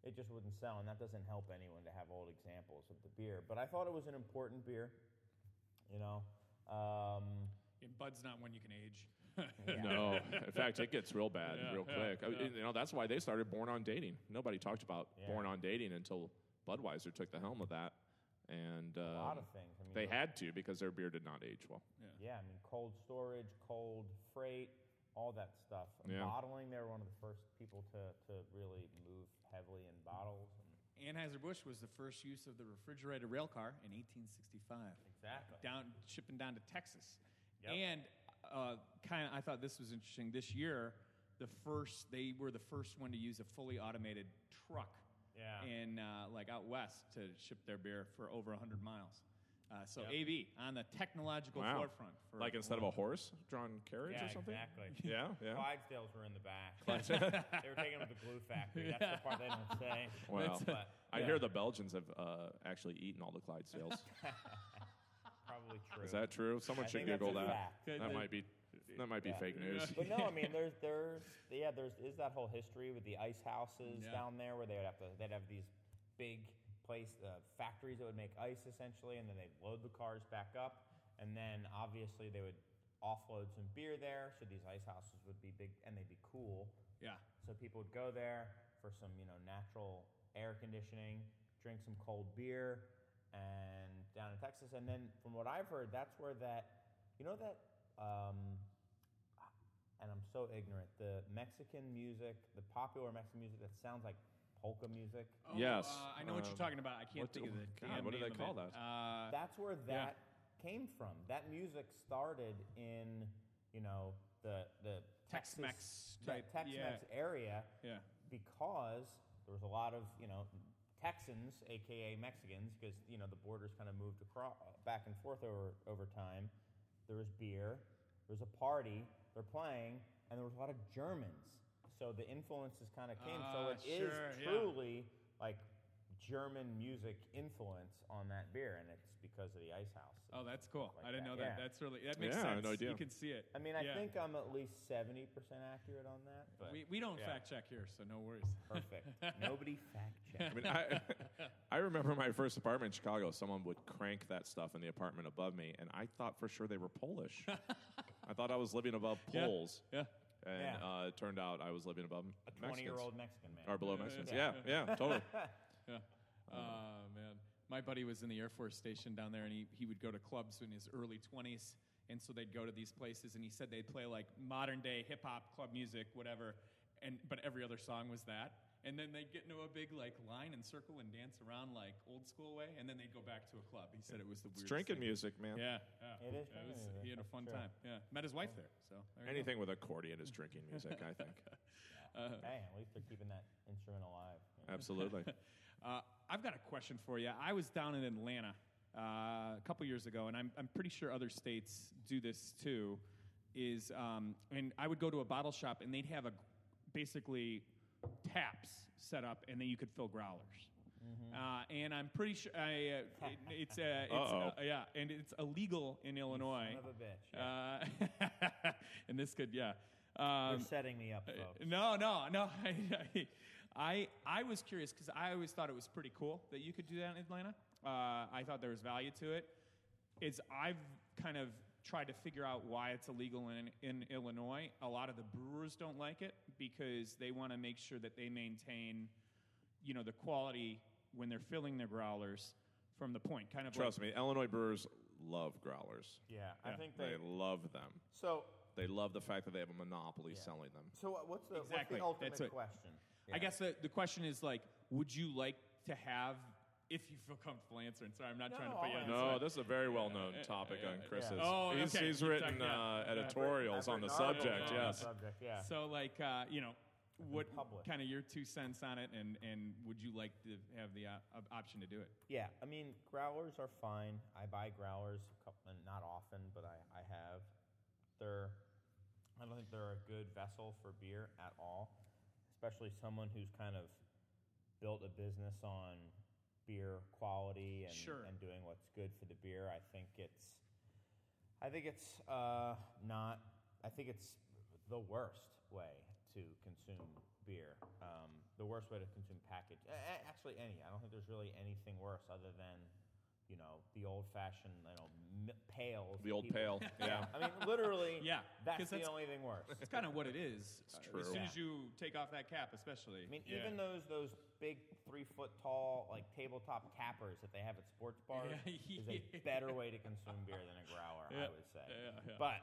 it just wouldn't sell, and that doesn't help anyone to have old examples of the beer. But I thought it was an important beer, you know. And Bud's not one you can age. No, in fact, it gets real bad real quick. yeah. You know, that's why they started Born on Dating. Nobody talked about Yeah. Born on Dating until Budweiser took the helm of that, and A lot of things. I mean, they had to because their beer did not age well. Yeah, I mean, cold storage, cold freight, all that stuff. Yeah. Bottling, they were one of the first people to really move heavily in bottles. Anheuser-Busch was the first use of the refrigerated rail car in 1865. Exactly. Shipping down to Texas. Yep. And I thought this was interesting. This year, they were the first one to use a fully automated truck Yeah. in like out west to ship their beer for over 100 miles. So Yep. AB on the technological Wow. forefront. Like instead of a horse-drawn carriage Yeah, or something? exactly. Yeah, yeah. Clydesdales were in the back. They were taking them to the glue factory. That's the part they don't say. Well, But I hear the Belgians have actually eaten all the Clydesdales. probably true. Is that true? Someone I should think that's Google a that. fact. That might be Yeah. fake news. But no, I mean, there's is that whole history with the ice houses down there where they'd have these big factories that would make ice essentially, and then they'd load the cars back up, and then obviously they would offload some beer there, so these ice houses would be big and they'd be cool. Yeah. So people would go there for some, natural air conditioning, drink some cold beer, and down in Texas. And then from what I've heard, that's where and I'm so ignorant, the popular Mexican music that sounds like polka music. Oh, Yes. I know what you're talking about. I can't what think do- of the God, damn what do name they of call it. that? That's where that came from. That music started in, the Tex-Mex Texas, type, Tex-Mex area Yeah. because there was a lot of, Texans, aka Mexicans, because the borders kind of moved across back and forth over time. There was beer, there was a party, they're playing, and there was a lot of Germans. So the influences kind of came. So it is sure, yeah. truly like German music influence on that beer, and it's because of the Ice House. Oh, that's cool. Like I didn't know that, that. yeah. That makes Yeah, I sense. had no idea. You can see it. I mean, I Yeah. think I'm at least 70% accurate on that. But We don't yeah. fact check here, so no worries. Perfect. Nobody fact check. I mean, I remember my first apartment in Chicago. Someone would crank that stuff in the apartment above me, and I thought for sure they were Polish. I thought I was living above Yeah. Poles, Yeah. and Yeah. it turned out I was living above A Mexicans. 20-year-old Mexican man. Or below Mexicans. Yeah, totally. Yeah. Man. My buddy was in the Air Force Station down there, and he would go to clubs in his early 20s. And so they'd go to these places, and he said they'd play like modern day hip hop, club music, whatever. But every other song was that. And then they'd get into a big like line and circle and dance around like old school way, and then they'd go back to a club. He said it was the It's weirdest drinking thing. music, man. Yeah. It is Yeah, drinking music, he had a that's fun true. time. Yeah. Met his wife there. So there you go. Anything with accordion is drinking music, I think. Hey, at least they're keeping that instrument alive. Absolutely. I've got a question for you. I was down in Atlanta a couple years ago, and I'm pretty sure other states do this too. And I would go to a bottle shop, and they'd have basically taps set up, and then you could fill growlers. And I'm pretty sure and it's illegal in Illinois. Son of a bitch. Yeah. And this could, You're setting me up, folks. No. I was curious because I always thought it was pretty cool that you could do that in Atlanta. I thought there was value to it. I've kind of tried to figure out why it's illegal in Illinois. A lot of the brewers don't like it because they want to make sure that they maintain, the quality when they're filling their growlers from the point. Kind of Trust me, Illinois brewers love growlers. Yeah, I Yeah. think They love them. So, They love the fact that they have a monopoly selling them. what's the Exactly. ultimate That's it. question? I guess the question is like, would you like to have, if you feel comfortable answering? Sorry, I'm not trying to No, put you on the No, spot. this is a very well-known topic on Chris's. Oh, he's okay. he's You've written talked- editorials on the subject. Yes. Subject, yeah. So like, what published. kind of your 2 cents on it, and would you like to have the option to do it? Yeah, I mean, growlers are fine. I buy growlers, not often, but I have. I don't think they're a good vessel for beer at all, especially someone who's kind of built a business on beer quality and, Sure. and doing what's good for the beer. I think it's not. I think it's the worst way to consume beer. The worst way to consume package, actually any. I don't think there's really anything worse other than, the old-fashioned, pails. The old people- pail. Yeah. I mean, literally. Yeah, That's 'cause the that's- only thing worse. It's kind of what it is. It's true. As soon as you take off that cap, especially. I mean, Yeah. even those big 3-foot tall tabletop tappers that they have at sports bars Yeah. is a better way to consume beer than a growler, I Yeah. would say. Yeah. But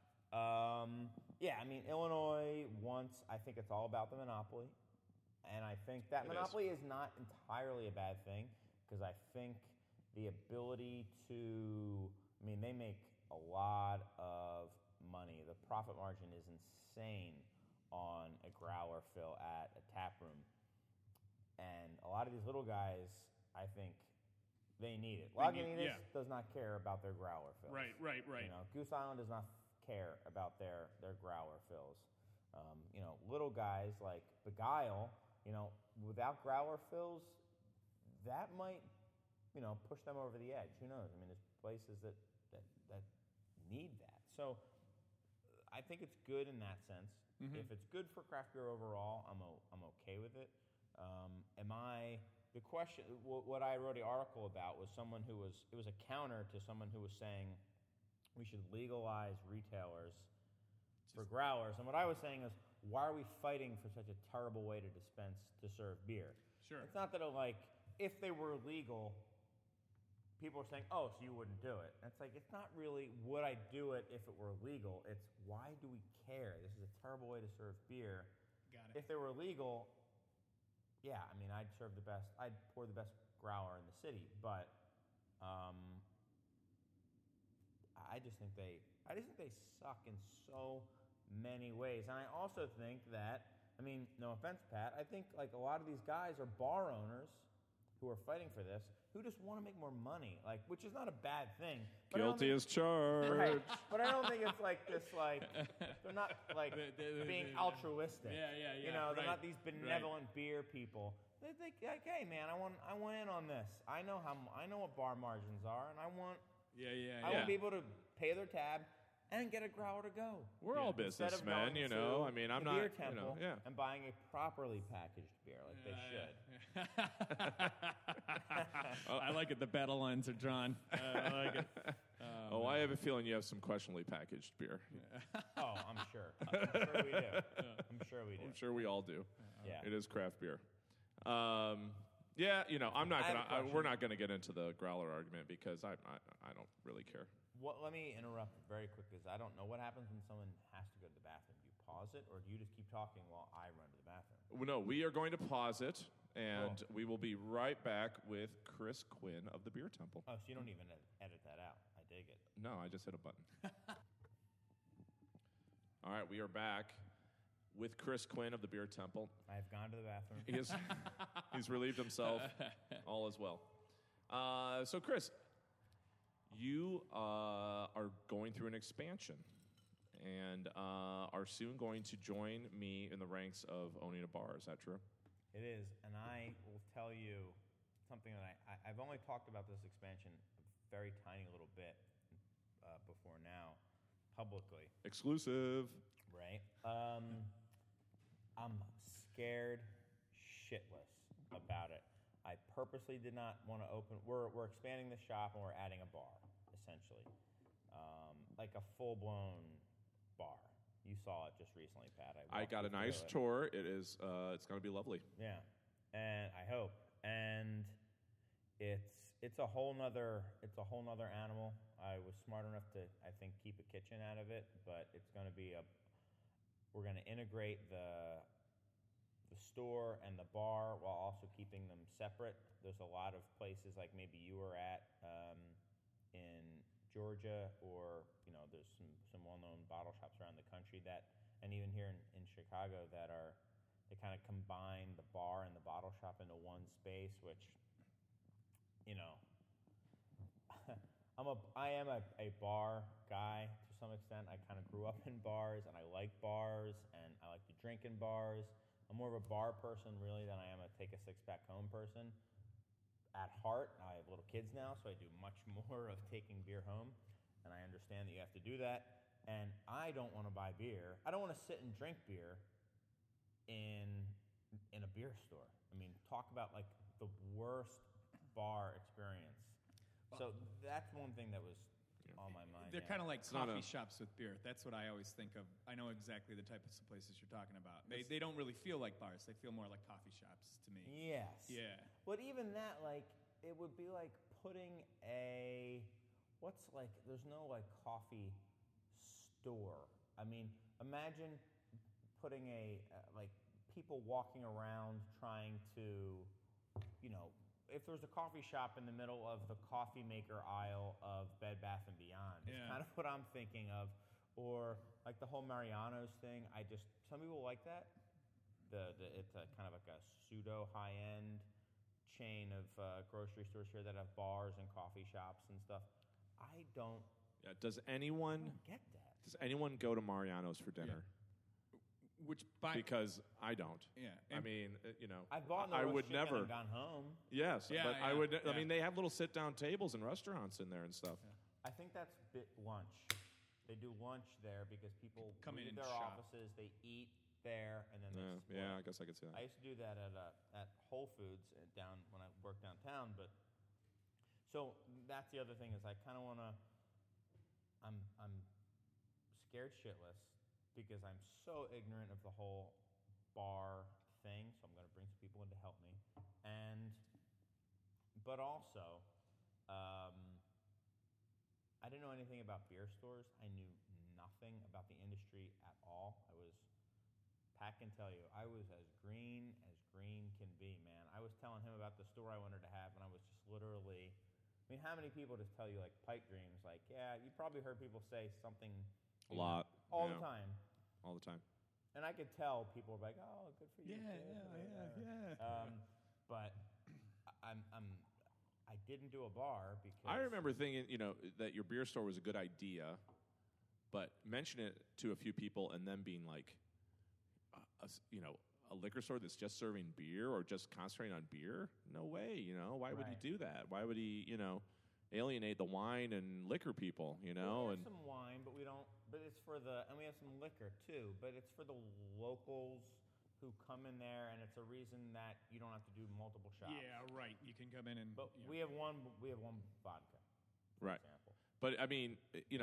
I mean, Illinois wants. I think it's all about the monopoly, and I think that It is. monopoly is not entirely a bad thing because I think the ability to. I mean, they make a lot of money. The profit margin is insane on a growler fill at a tap room. And a lot of these little guys, I think, they need it. Lagunitas yeah. does not care about their growler fills. Right. Goose Island does not care about their growler fills. Little guys like Beguile, without growler fills, that might, push them over the edge. Who knows? I mean, there's places that need that. So I think it's good in that sense. Mm-hmm. If it's good for craft beer overall, I'm okay with it. The question, what I wrote an article about was it was a counter to someone who was saying we should legalize retailers for growlers. And what I was saying is, why are we fighting for such a terrible way to serve beer? Sure. It's not that if they were legal, people are saying, oh, so you wouldn't do it. And it's like, it's not really would I do it if it were legal. It's why do we care? This is a terrible way to serve beer. Got it. If they were legal, yeah, I mean, I'd pour the best growler in the city, but I just think they suck in so many ways. And I also think that, I mean, no offense, Pat, I think a lot of these guys are bar owners who are fighting for this, who just want to make more money, which is not a bad thing. But Guilty as charged. right, but I don't think it's they're not being altruistic. Yeah, they're right, not these benevolent beer people. They think, hey man, I want in on this. I know what bar margins are, and I want people to pay their tab and get a growler to go. We're all Instead of businessmen, going I to mean, I'm the not, beer temple yeah. and buying a properly packaged beer like they should. I like it. The battle lines are drawn. I like it. I have a feeling you have some questionably packaged beer. Oh, I'm sure. I'm sure we do. I'm sure we all do. Yeah. It is craft beer. I'm not I have a gonna. question. We're not gonna get into the growler argument because I don't really care. Let me interrupt very quick because I don't know what happens when someone has to go to the bathroom. Do you pause it, or do you just keep talking while I run to the bathroom? No, we are going to pause it, and Cool. we will be right back with Chris Quinn of the Beer Temple. Oh, so you don't even edit that out. I dig it. No, I just hit a button. All right, we are back with Chris Quinn of the Beer Temple. I have gone to the bathroom. He's relieved himself. All is well. So, Chris, you are going through an expansion and are soon going to join me in the ranks of owning a bar. Is that true? It is, and I will tell you something that I've only talked about this expansion a very tiny little bit before now, publicly. Exclusive. Right. I'm scared shitless about it. I purposely did not want to open. We're expanding the shop and we're adding a bar, essentially, like a full-blown bar. You saw it just recently, Pat. I got a nice tour. It is. It's going to be lovely. Yeah, and I hope. And it's a whole nother animal. I was smart enough to, I think, keep a kitchen out of it, but it's going to be we're going to integrate the store and the bar while also keeping them separate. There's a lot of places like maybe you were at in Georgia, or there's some well-known bottle shops around the country and even here in Chicago they kind of combine the bar and the bottle shop into one space, which I am a bar guy to some extent. I kind of grew up in bars, and I like bars, and I like to drink in bars. I'm more of a bar person, really, than I am a take a six-pack home person. At heart, I have little kids now, so I do much more of taking beer home, and I understand that you have to do that. And I don't want to buy beer. I don't want to sit and drink beer in a beer store. I mean, talk about like the worst bar experience. So that's one thing that was on my mind. They're kind of like not coffee a- shops with beer. That's what I always think of. I know exactly the type of places you're talking about. They don't really feel like bars. They feel more like coffee shops to me. Yes. Yeah. But even that, like, it would be like putting there's no like coffee store. I mean, imagine putting like people walking around trying to, if there's a coffee shop in the middle of the coffee maker aisle of Bed Bath & Beyond, is Yeah. kind of what I'm thinking of. Or like the whole Mariano's thing. Some people like that. It's a kind of like a pseudo high-end chain of grocery stores here that have bars and coffee shops and stuff. I don't Does anyone get that. go to Mariano's for dinner? Which by Because I don't. yeah. I and- mean, I've bought I roast would chicken never. and gone home. Yes, Yeah, but I yeah, would. I yeah. mean, they have little sit-down tables in restaurants in there and stuff. I think that's lunch. They do lunch there because people Come in leave and their shop. offices, they eat there, and then they split. Yeah, I guess I could see that. I used to do that at Whole Foods down when I worked downtown. But so that's the other thing is I kind of want to. I'm scared shitless because I'm so ignorant of the whole bar thing. So I'm going to bring some people in to help me, but also. I didn't know anything about beer stores. I knew nothing about the industry at all. Pat can tell you, I was as green can be, man. I was telling him about the store I wanted to have, and I was just literally, I mean, how many people just tell you, like, pipe dreams? Like, yeah, you probably heard people say something. A lot. All yeah. the time. All the time. And I could tell people were like, oh, good for you. kid. But I didn't do a bar because. I remember thinking, that your beer store was a good idea, but mention it to a few people and then being like, a liquor store that's just serving beer or just concentrating on beer? No way, Why would he Right. do that? Why would he, alienate the wine and liquor people, We and have some wine, but we don't. But it's for and we have some liquor too. But it's for the locals who come in there, and it's a reason that you don't have to do multiple shots. yeah, right. You can come in and. But you know. we have one vodka, for Right. example. But I mean,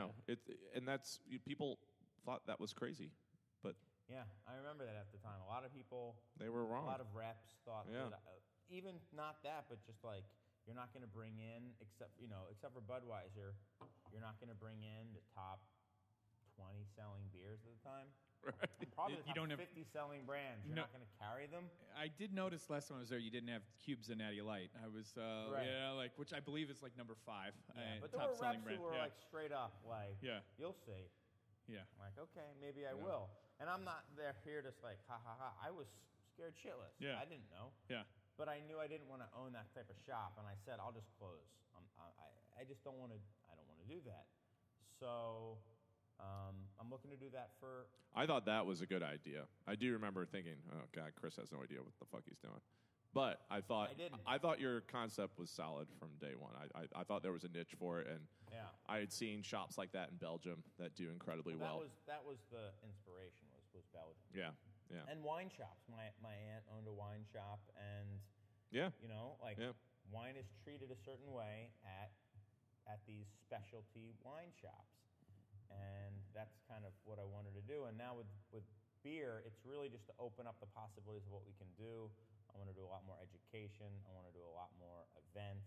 people thought that was crazy, but Yeah, I remember that at the time. A lot of people, they were wrong. a lot of reps thought Yeah. that, even not that, but just like you're not going to bring in except for Budweiser, you're not going to bring in the top 20 selling beers at the time. Right. Probably You the top don't have- 50 selling brands. You're No. not going to carry them. I did notice last time I was there, you didn't have Cubes and Natty Light. I was, Right. which I believe is like number 5. Yeah, but there top were selling reps brand. who were yeah. like straight up like, Yeah. you'll see. Yeah. I'm like, okay, maybe I Yeah. will. And I'm not there here just like, ha ha ha. I was scared shitless. Yeah. I didn't know. Yeah. But I knew I didn't want to own that type of shop, and I said, I'll just close. I just don't want to. I don't want to do that. So I'm looking to do that for. I thought that was a good idea. I do remember thinking, oh God, Chris has no idea what the fuck he's doing. But I didn't. thought your concept was solid from day one. I thought there was a niche for it, and Yeah. I had seen shops like that in Belgium that do incredibly well. That was the inspiration was Belgium. Yeah, yeah, And wine shops. My aunt owned a wine shop, and yeah. Yeah. wine is treated a certain way at these specialty wine shops, and that's kind of what I wanted to do. And now with beer, it's really just to open up the possibilities of what we can do. I want to do a lot more education. I want to do a lot more events,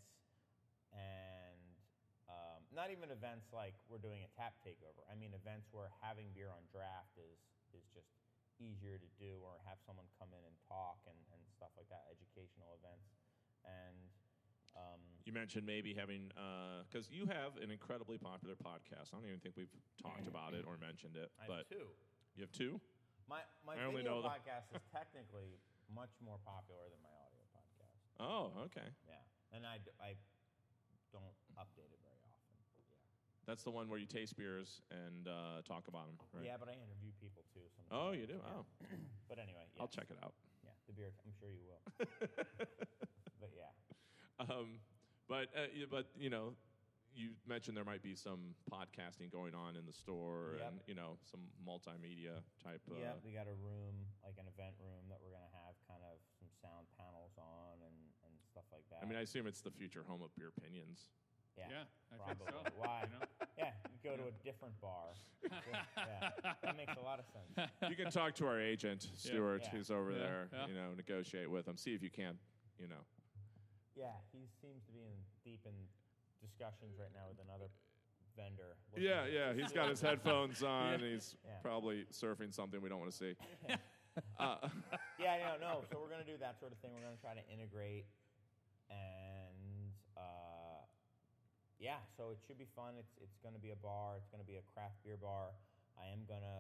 and not even events like we're doing a tap takeover. I mean events where having beer on draft is just easier to do, or have someone come in and talk and stuff like that, educational events. And You mentioned maybe having, because you have an incredibly popular podcast. I don't even think we've talked about it or mentioned it. I but have two. You have two? My I only video know the- podcast is technically much more popular than my audio podcast. Oh, okay. Yeah, and I don't update it very often. Yeah. That's the one where you taste beers and talk about them, right? Yeah, but I interview people too. Sometimes. Oh, you do? Yeah. Oh. But anyway, yes. I'll check it out. Yeah, the beer. I'm sure you will. But yeah. you mentioned there might be some podcasting going on in the store, Yep. and some multimedia type. Yeah, we got a room, like an event room, that we're going to have kind of some sound panels on and stuff like that. I mean, I assume it's the future home of Beer Opinions. Yeah, I probably. think so. Why? You know? Yeah, you go to a different bar. Yeah, that makes a lot of sense. You can talk to our agent Stuart, Yeah. who's over Yeah. there. Yeah. Negotiate with him. See if you can. Yeah, he seems to be deep in discussions right now with another vendor. Yeah. He's got his headphones on. He's Yeah. probably surfing something we don't want to see. Yeah, no. So we're going to do that sort of thing. We're going to try to integrate, and yeah. So it should be fun. It's going to be a bar. It's going to be a craft beer bar. I'm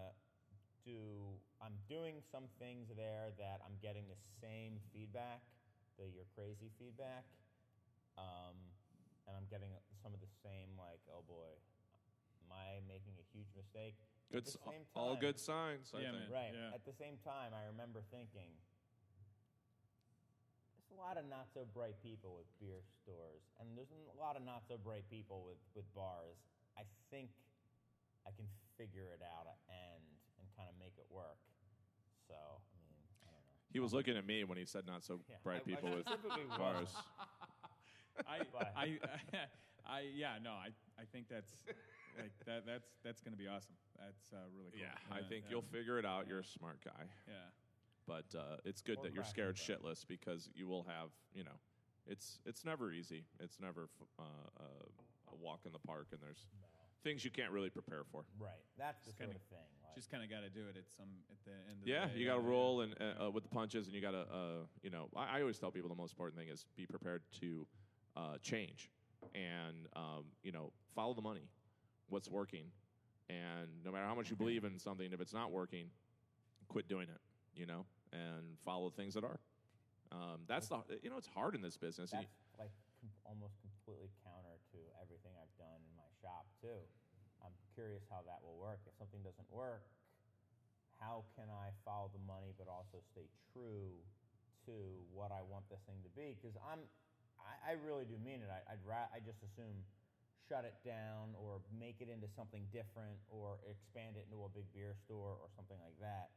doing some things there that I'm getting the same feedback, you're crazy feedback, and I'm getting some of the same, like, oh boy, am I making a huge mistake? At the same all time- good signs, I Yeah, think. man. Right. Yeah. At the same time, I remember thinking, there's a lot of not so bright people with beer stores, and there's a lot of not so bright people with bars. I think I can figure it out and kind of make it work. So, I mean, I don't know. He was looking at me when he said not so Yeah, bright I people with specifically bars. wasn't. But- I think that's like that's going to be awesome. That's really cool. Yeah, I think you'll figure it out. You're a smart guy. Yeah. But it's good Or that you're craft scared beer. shitless, because you will have, it's never easy. It's never a walk in the park, and there's things you can't really prepare for. Right. That's the Just sort kinda- of thing. Like, Just kind of got to do it at the end. Of Yeah, the day. you got to roll and with the punches, and you got to, I always tell people the most important thing is be prepared to change, and follow the money, what's working, and no matter how much you believe in something, if it's not working, quit doing it, and follow things that are. That's it's hard in this business. and that's like almost completely counter to everything I've done in my shop too. I'm curious how that will work. If something doesn't work, how can I follow the money but also stay true to what I want this thing to be? Because I really do mean it. I just assume shut it down or make it into something different or expand it into a big beer store or something like that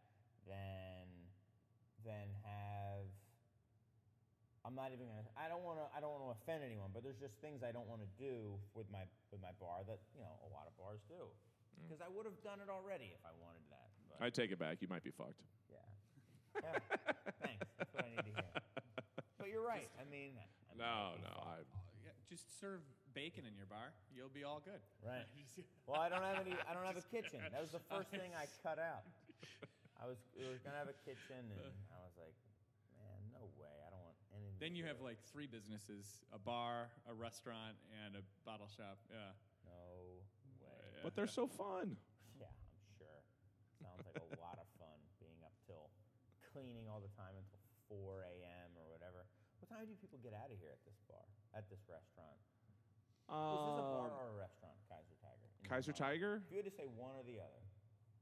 than have. I'm not even gonna. I don't want to offend anyone, but there's just things I don't want to do with my bar that a lot of bars do. Because I would have done it already if I wanted that. But I take it back. You might be fucked. yeah. Thanks. That's what I need to hear. But you're right. I mean, No. Yeah, just serve bacon in your bar. You'll be all good. Right. Well, I don't have a kitchen. That was the first thing I cut out. We were gonna have a kitchen, and I was like, man, no way. I don't want anything. Then to you do have with like 3 businesses: a bar, a restaurant, and a bottle shop. Yeah. No way. But they're so fun. Yeah, I'm sure. Sounds like a lot of fun being up till cleaning all the time until 4 a.m. or whatever. What time do people get out of here at this restaurant? Is this a bar or a restaurant, Kaiser Tiger? in your Kaiser mind? Tiger? If you had to say one or the other.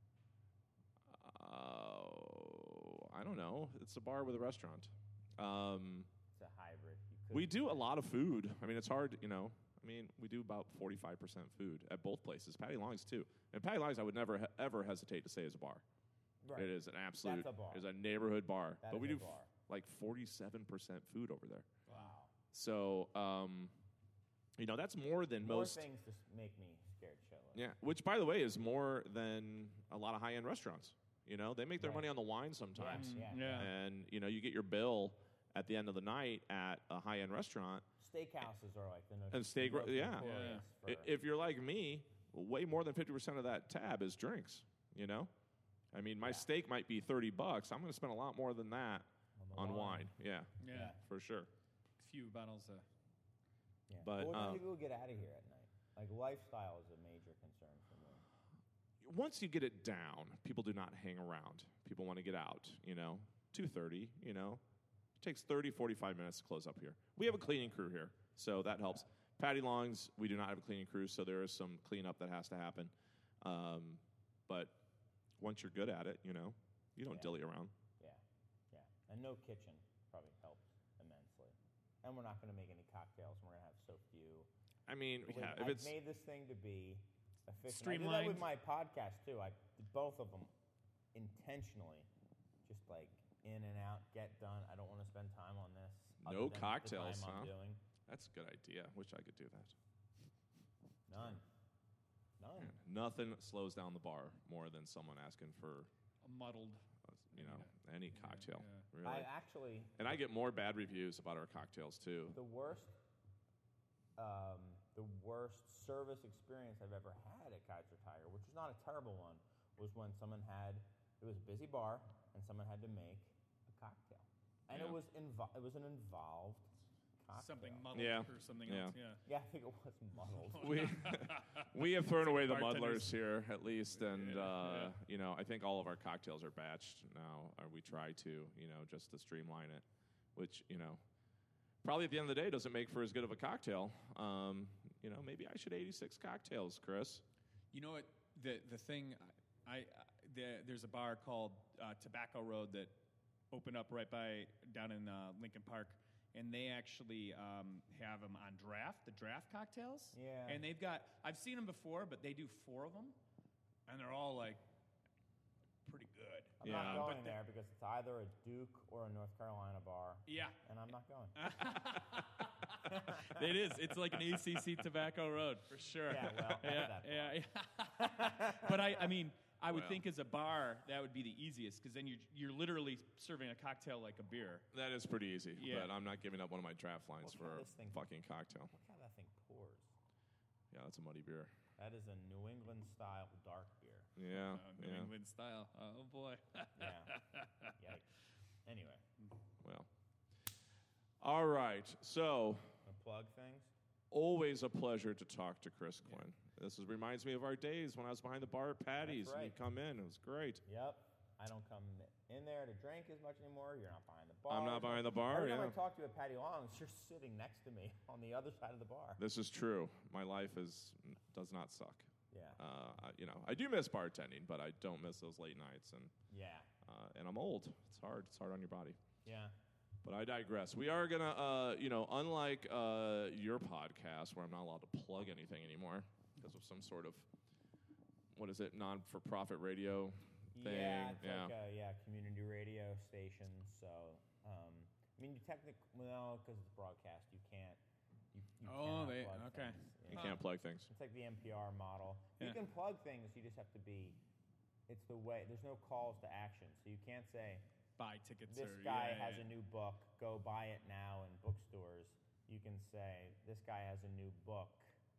I don't know. It's a bar with a restaurant. It's a hybrid. We do a lot of food. I mean, it's hard, we do about 45% food at both places. Patty Long's too. And Patty Long's, I would never ever hesitate to say is a bar. Right. It is an absolute. That's a bar. It's a neighborhood bar. That but is we a do bar. like 47% food over there. Wow. So, that's more than More most. things to make me scared shitless. Yeah, which by the way is more than a lot of high-end restaurants. They make their Right. money on the wine sometimes. Yeah. Yeah. And you get your bill at the end of the night at a high-end restaurant. Steakhouses are like the And steak, most yeah. notorious for- If you're like me, way more than 50% of that tab is drinks. I mean, my steak might be $30. I'm going to spend a lot more than that the on wine. Yeah, Yeah. for sure. A few bottles of. Yeah. But, what time do people get out of here at night? Like lifestyle is a major concern for me. Once you get it down, people do not hang around. People want to get out. 2:30. It takes 30, 45 minutes to close up here. We have a cleaning crew here, so that helps. Patty Long's, we do not have a cleaning crew, so there is some cleanup that has to happen. But once you're good at it, you don't Yeah. dilly around. Yeah. And no kitchen probably helps immensely. And we're not going to make any cocktails. We're going to have so few. I mean, Believe yeah, me, if I've it's made this thing to be efficient. I Streamlined. did that with my podcast too. I did both of them intentionally, just like in and out, get done. I don't want to spend time on this. other No than cocktails, the time huh? I'm doing. that's a good idea. Wish I could do that. None. Nothing slows down the bar more than someone asking for, A muddled. any cocktail. yeah. Really. I actually And I get more bad reviews about our cocktails too. the worst service experience I've ever had at Kaiser Tiger, which is not a terrible one, was when it was a busy bar and someone had to make a cocktail, and Yeah. it was an involved cocktail. Something muddled Yeah. or something Yeah. else. Yeah. Yeah, I think it was muddled. We have thrown away the bartenders. muddlers here at least, and Yeah. I think all of our cocktails are batched now. Or we try to, just to streamline it, which probably at the end of the day doesn't make for as good of a cocktail. Maybe I should 86 cocktails, Chris. You know what? The thing, there's a bar called Tobacco Road that opened up right down in Lincoln Park, and they actually have them on draft, the draft cocktails. Yeah. And I've seen them before, but they do 4 of them, and they're all like pretty good. I'm Yeah. not But going there because it's either a Duke or a North Carolina bar, Yeah. and I'm not going. It is. It's like an ACC Tobacco Road for sure. Yeah, well, yeah, that yeah. But I would Well. think as a bar that would be the easiest because then you're literally serving a cocktail like a beer. That is pretty easy, Yeah. but I'm not giving up one of my draft lines Look for how a this thing- fucking cocktail. Look how that thing pours. Yeah, that's a muddy beer. That is a New England style dark beer. Yeah, New yeah. England style. Oh boy. Yeah. Yikes. Anyway, Well, all right. So, wanna plug things. always a pleasure to talk to Chris Quinn. Reminds me of our days when I was behind the bar at Patty's. That's And right. you'd come in. It was great. Yep. I don't come in there to drink as much anymore. You're not behind the bar. I'm not behind the bar, Every time yeah. I talk to you at Patty Long's, you're sitting next to me on the other side of the bar. This is true. My life does not suck. Yeah. I do miss bartending, but I don't miss those late nights. Yeah. And I'm old. It's hard. It's hard on your body. Yeah. But I digress. We are going to, unlike your podcast where I'm not allowed to plug anything anymore because of some sort of, non-for-profit radio thing. Yeah, it's like a community radio station. So, you technically, because it's broadcast, you can't. You cannot plug okay. things, You can't plug things. It's like the NPR model. You Yeah. can plug things. You just have to be. It's the way. There's no calls to action, so you can't say Buy tickets. this or, guy yeah, has yeah. a new book. Go buy it now in bookstores. You can say this guy has a new book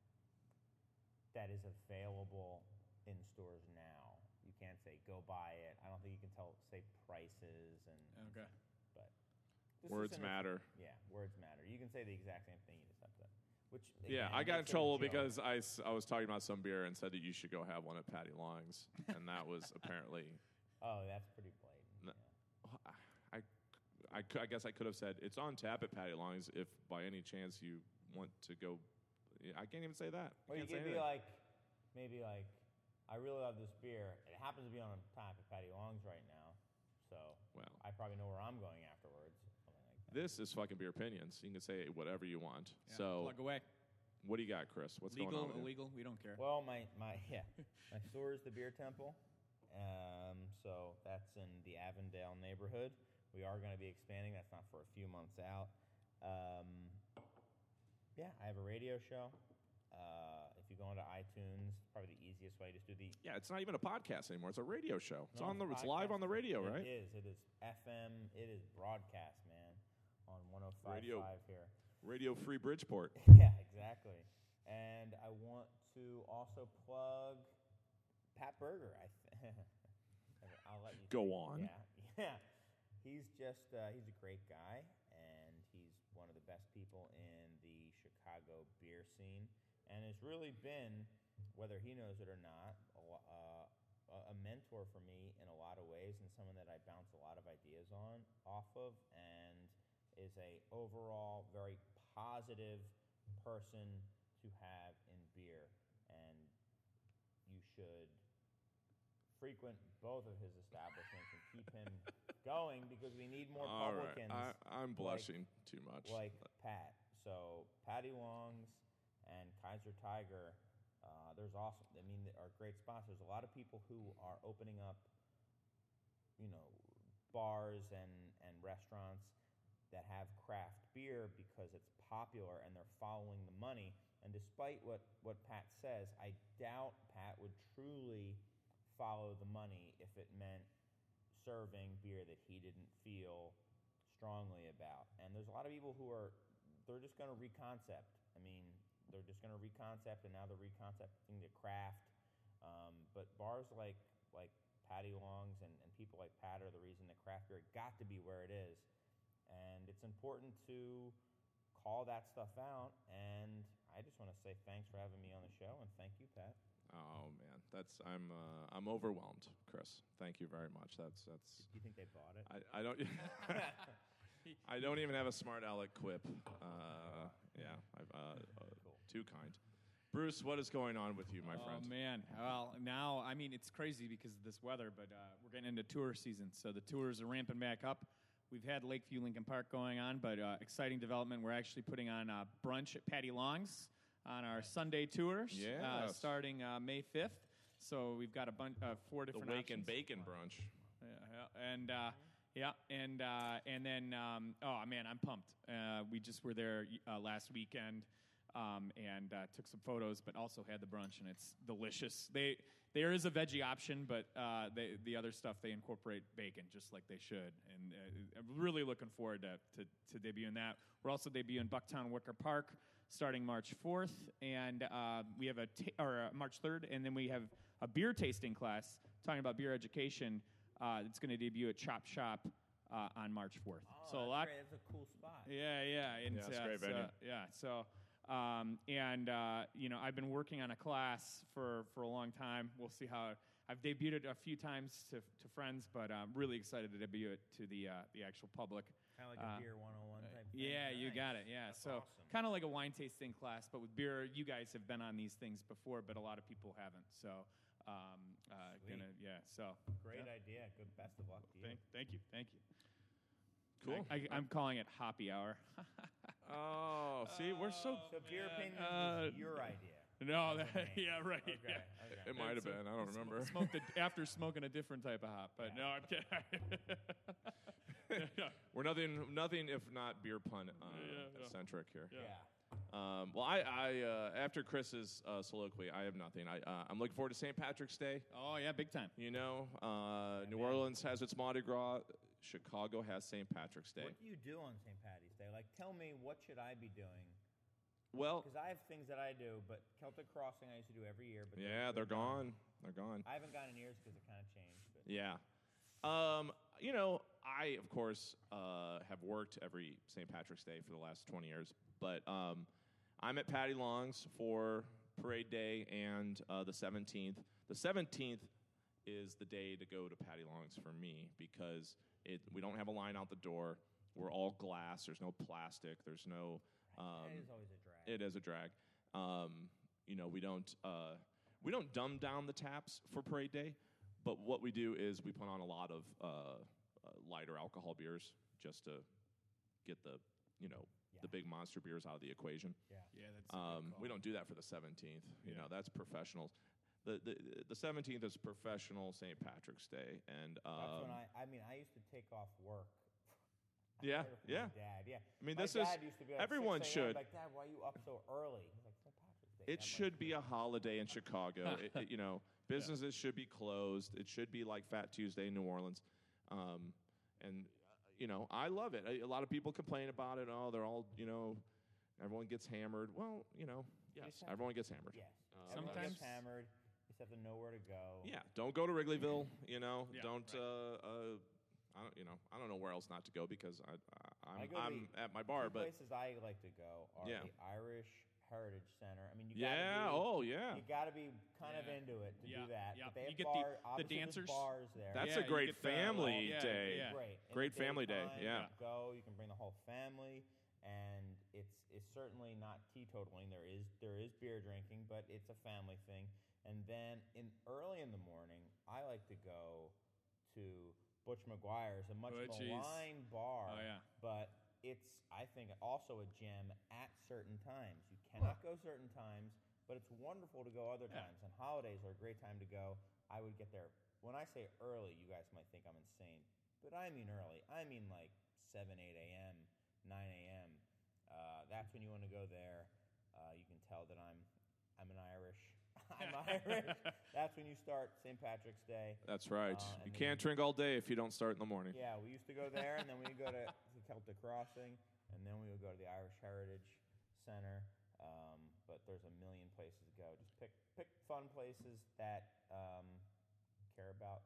that is available in stores now. You can't say go buy it. I don't think you can say prices and. Okay. But this Words isn't matter. Yeah, words matter. You can say the exact same thing. You just have to. Which Yeah, again, I got in makes it a trouble joke. because I was talking about some beer and said that you should go have one at Patty Long's, and that was apparently. Oh, that's pretty blatant. No. Yeah. I guess I could have said it's on tap at Patty Long's if by any chance you want to go. I can't even say that. Or I you can't say could be anything. like, maybe like, I really love this beer. It happens to be on tap at Patty Long's right now, so Well. I probably know where I'm going afterwards. Something like that. This is fucking beer opinions. You can say whatever you want. Yeah, So, plug away. what do you got, Chris? What's Legal, going on? here? illegal, we don't care. Well, my store is the Beer Temple, so that's in the Avondale neighborhood. We are going to be expanding. That's not for a few months out. Yeah, I have a radio show. If you go into iTunes, probably the easiest way. Just do the. Yeah, it's not even a podcast anymore. It's a radio show. It's No, on the. a It's live podcast. on the radio, right? It is. It is FM. It is broadcast, man, on 105.5 Radio. here. Radio Free Bridgeport. Yeah, exactly. And I want to also plug Pat Berger. I'll let you Go on. Yeah. He's just he's a great guy, and he's one of the best people in the Chicago beer scene, and has really been, whether he knows it or not, a mentor for me in a lot of ways, and someone that I bounce a lot of ideas off of, and is a overall very positive person to have in beer, and you should frequent both of his establishments and keep him going because we need more All right. publicans I'm blushing too much. like Pat. So Patty Long's and Kaiser Tiger. There's awesome. I mean, are great spots. There's a lot of people who are opening up, bars and restaurants that have craft beer because it's popular and they're following the money. And despite what Pat says, I doubt Pat would truly follow the money if it meant serving beer that he didn't feel strongly about. And there's a lot of people they're just going to reconcept. I mean, they're just going to reconcept, and now they're reconcepting the craft. But bars like Patty Long's and people like Pat are the reason that craft beer got to be where it is. And it's important to call that stuff out. And I just want to say thanks for having me on the show, and thank you, Pat. Oh man, I'm overwhelmed, Chris. Thank you very much. That's. Do you think they bought it? I don't. I don't even have a smart aleck quip. Yeah, too kind. Bruce, what is going on with you, my friend? Oh, man. Well, now, I mean, it's crazy because of this weather, but we're getting into tour season, so the tours are ramping back up. We've had Lakeview Lincoln Park going on, but exciting development. We're actually putting on a brunch at Patty Long's on our Sunday tours, starting May 5th. So we've got a bunch of 4 different The Wake options. and Bacon brunch. And then oh man, I'm pumped. We just were there last weekend and took some photos, but also had the brunch, and it's delicious. There is a veggie option, but the other stuff they incorporate bacon just like they should, and I'm really looking forward to debuting that. We're also debuting Bucktown Wicker Park starting March 4th, and we have March 3rd, and then we have a beer tasting class talking about beer education. It's going to debut at Chop Shop on March 4th. Oh, so that's a lot. great. That's a cool spot. Yeah. And, it's a great venue. I've been working on a class for a long time. We'll see how. I've debuted it a few times to friends, but I'm really excited to debut it to the actual public. Kind of like a beer 101 type thing. Yeah, Nice. you got it. Yeah, That's so awesome. kind of like a wine tasting class, but with beer. You guys have been on these things before, but a lot of people haven't. So, Sweet. So Great idea. Good. Best of luck to you. Thank you. Cool. I'm calling it Hoppy Hour. Oh, see, we're so. So beer opinions was your idea. No, as a name. yeah, right. Okay. Yeah. It might have been. I don't remember. After smoking a different type of hop, but Yeah. no, I'm kidding. We're nothing if not beer pun Yeah. centric here. Yeah. Well, I after Chris's soliloquy, I have nothing. I'm looking forward to St. Patrick's Day. Oh yeah, big time. New Orleans has its Mardi Gras. Chicago has St. Patrick's Day. What do you do on St. Patty's Day? Like, tell me, what should I be doing? Well, Because I have things that I do, but Celtic Crossing I used to do every year. But yeah, they're gone. They're gone. I haven't gone in years because it kind of changed. But Yeah. I, of course, have worked every St. Patrick's Day for the last 20 years, but I'm at Patty Long's for Parade Day and the 17th. The 17th is the day to go to Patty Long's for me because we don't have a line out the door. We're all glass. There's no plastic. There's no... it is always a drag. It is a drag. We don't dumb down the taps for Parade Day, but what we do is we put on a lot of lighter alcohol beers just to get the big monster beers out of the equation. Yeah. Yeah, that's. A good call. We don't do that for the 17th. That's professionals. The 17th is professional St. Patrick's Day, and That's when I used to take off work. Yeah, I heard from yeah. My dad, yeah. I mean, My this is dad used to be like everyone 6 a.m. should. Like, Dad, why are you up so early? He's like, St. Patrick's Day. It I'm should like, be a holiday in Chicago. Businesses should be closed. It should be like Fat Tuesday in New Orleans. I love it. A lot of people complain about it. Oh, they're all, everyone gets hammered. Well, yes, everyone gets hammered. Yes. Sometimes- Everyone gets hammered. You just have to know where to go. Yeah, don't go to Wrigleyville. Yeah, Don't. right. I don't know where else not to go because I go to I'm at my bar. Two But places I like to go are Yeah. the Irish Heritage Center. I mean, you yeah, You got to be kind of Yeah. into it to Yeah, do that. yeah. But they You have get the obviously there's dancers. bars there. that's Yeah, a you great get the- family yeah, day. yeah. Great. In Great the family day, daytime, yeah. You go. You can bring the whole family, and it's certainly not teetotaling. There is beer drinking, but it's a family thing. And then early in the morning, I like to go to Butch McGuire's, a much Butchie's. maligned bar. Oh, yeah. But it's, I think, also a gem at certain times. You cannot go certain times, but it's wonderful to go other Yeah. times. And holidays are a great time to go. I would get there. When I say early, you guys might think I'm insane, but I mean early. I mean like 7, 8 a.m., 9 a.m. That's when you want to go there. You can tell that I'm an Irish. I'm Irish. That's when you start St. Patrick's Day. That's right. And You then can't drink all day if you don't start in the morning. Yeah, we used to go there, and then we go to Celtic Crossing, and then we would go to the Irish Heritage Center. But there's a million places to go. Just pick fun places that care about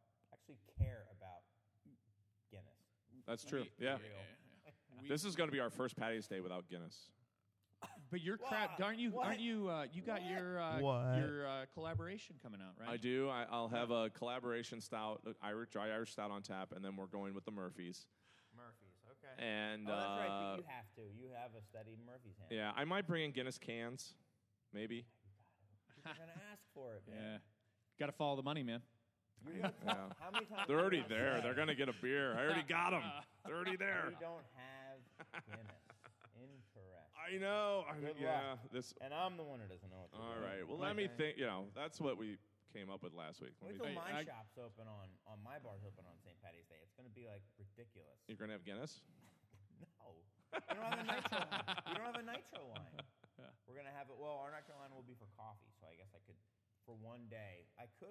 Guinness. That's true. Yeah. This is going to be our first Patty's Day without Guinness. But your crap, What? aren't you? What? Aren't you? You got your collaboration coming out, right? I do. I'll have a collaboration stout, dry Irish stout on tap, and then we're going with the Murphys. Murphy's, okay. And Oh, that's right. But you have to. You have a steady Murphy's hand. yeah, I might bring in Guinness cans, maybe. You're gonna ask for it, man. Yeah. Got to follow the money, man. Yeah. How many times? They're are you already gonna there. say They're going to get a beer. I already got them. They're already there. We don't have Guinness. Interesting. I know. Good yeah. luck. This. And I'm the one who doesn't know what to do. All right. Well, let me think. That's what we came up with last week. Let Wait me till think. my shop's open on my bar's open on St. Patty's Day. It's going to be like ridiculous. You're going to have Guinness? No. We don't have a nitro line. We don't have a nitro line. We're going to have it. Well, our nitro line will be for coffee, so I guess I could, for one day,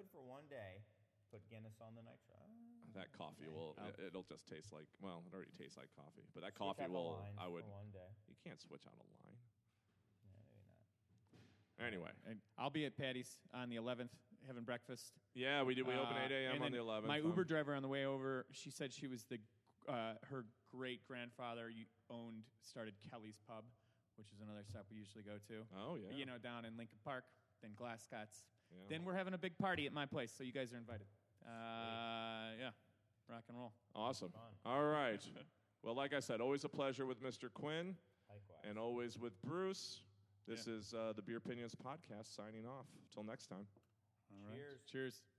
put Guinness on the nitro. That coffee will. It'll just taste like. Well, it already tastes like coffee, but that Switch coffee out the will. lines I would. for one day. You can't switch out a line. Yeah, maybe not. Anyway. And I'll be at Patty's on the 11th having breakfast. Yeah, we do. We open 8 a.m. and on then the 11th. My Uber driver on the way over, she said she was her great grandfather started Kelly's Pub, which is another stop we usually go to. Oh yeah. You know, down in Lincoln Park, then Glasgows. Yeah. Then we're having a big party at my place, so you guys are invited. Yeah, rock and roll. Awesome. Fun. All right. Well, like I said, always a pleasure with Mr. Quinn, Likewise. and always with Bruce. This is the Beer Opinions podcast signing off. Till next time. All right. Cheers. Cheers.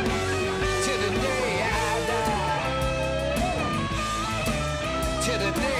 To the day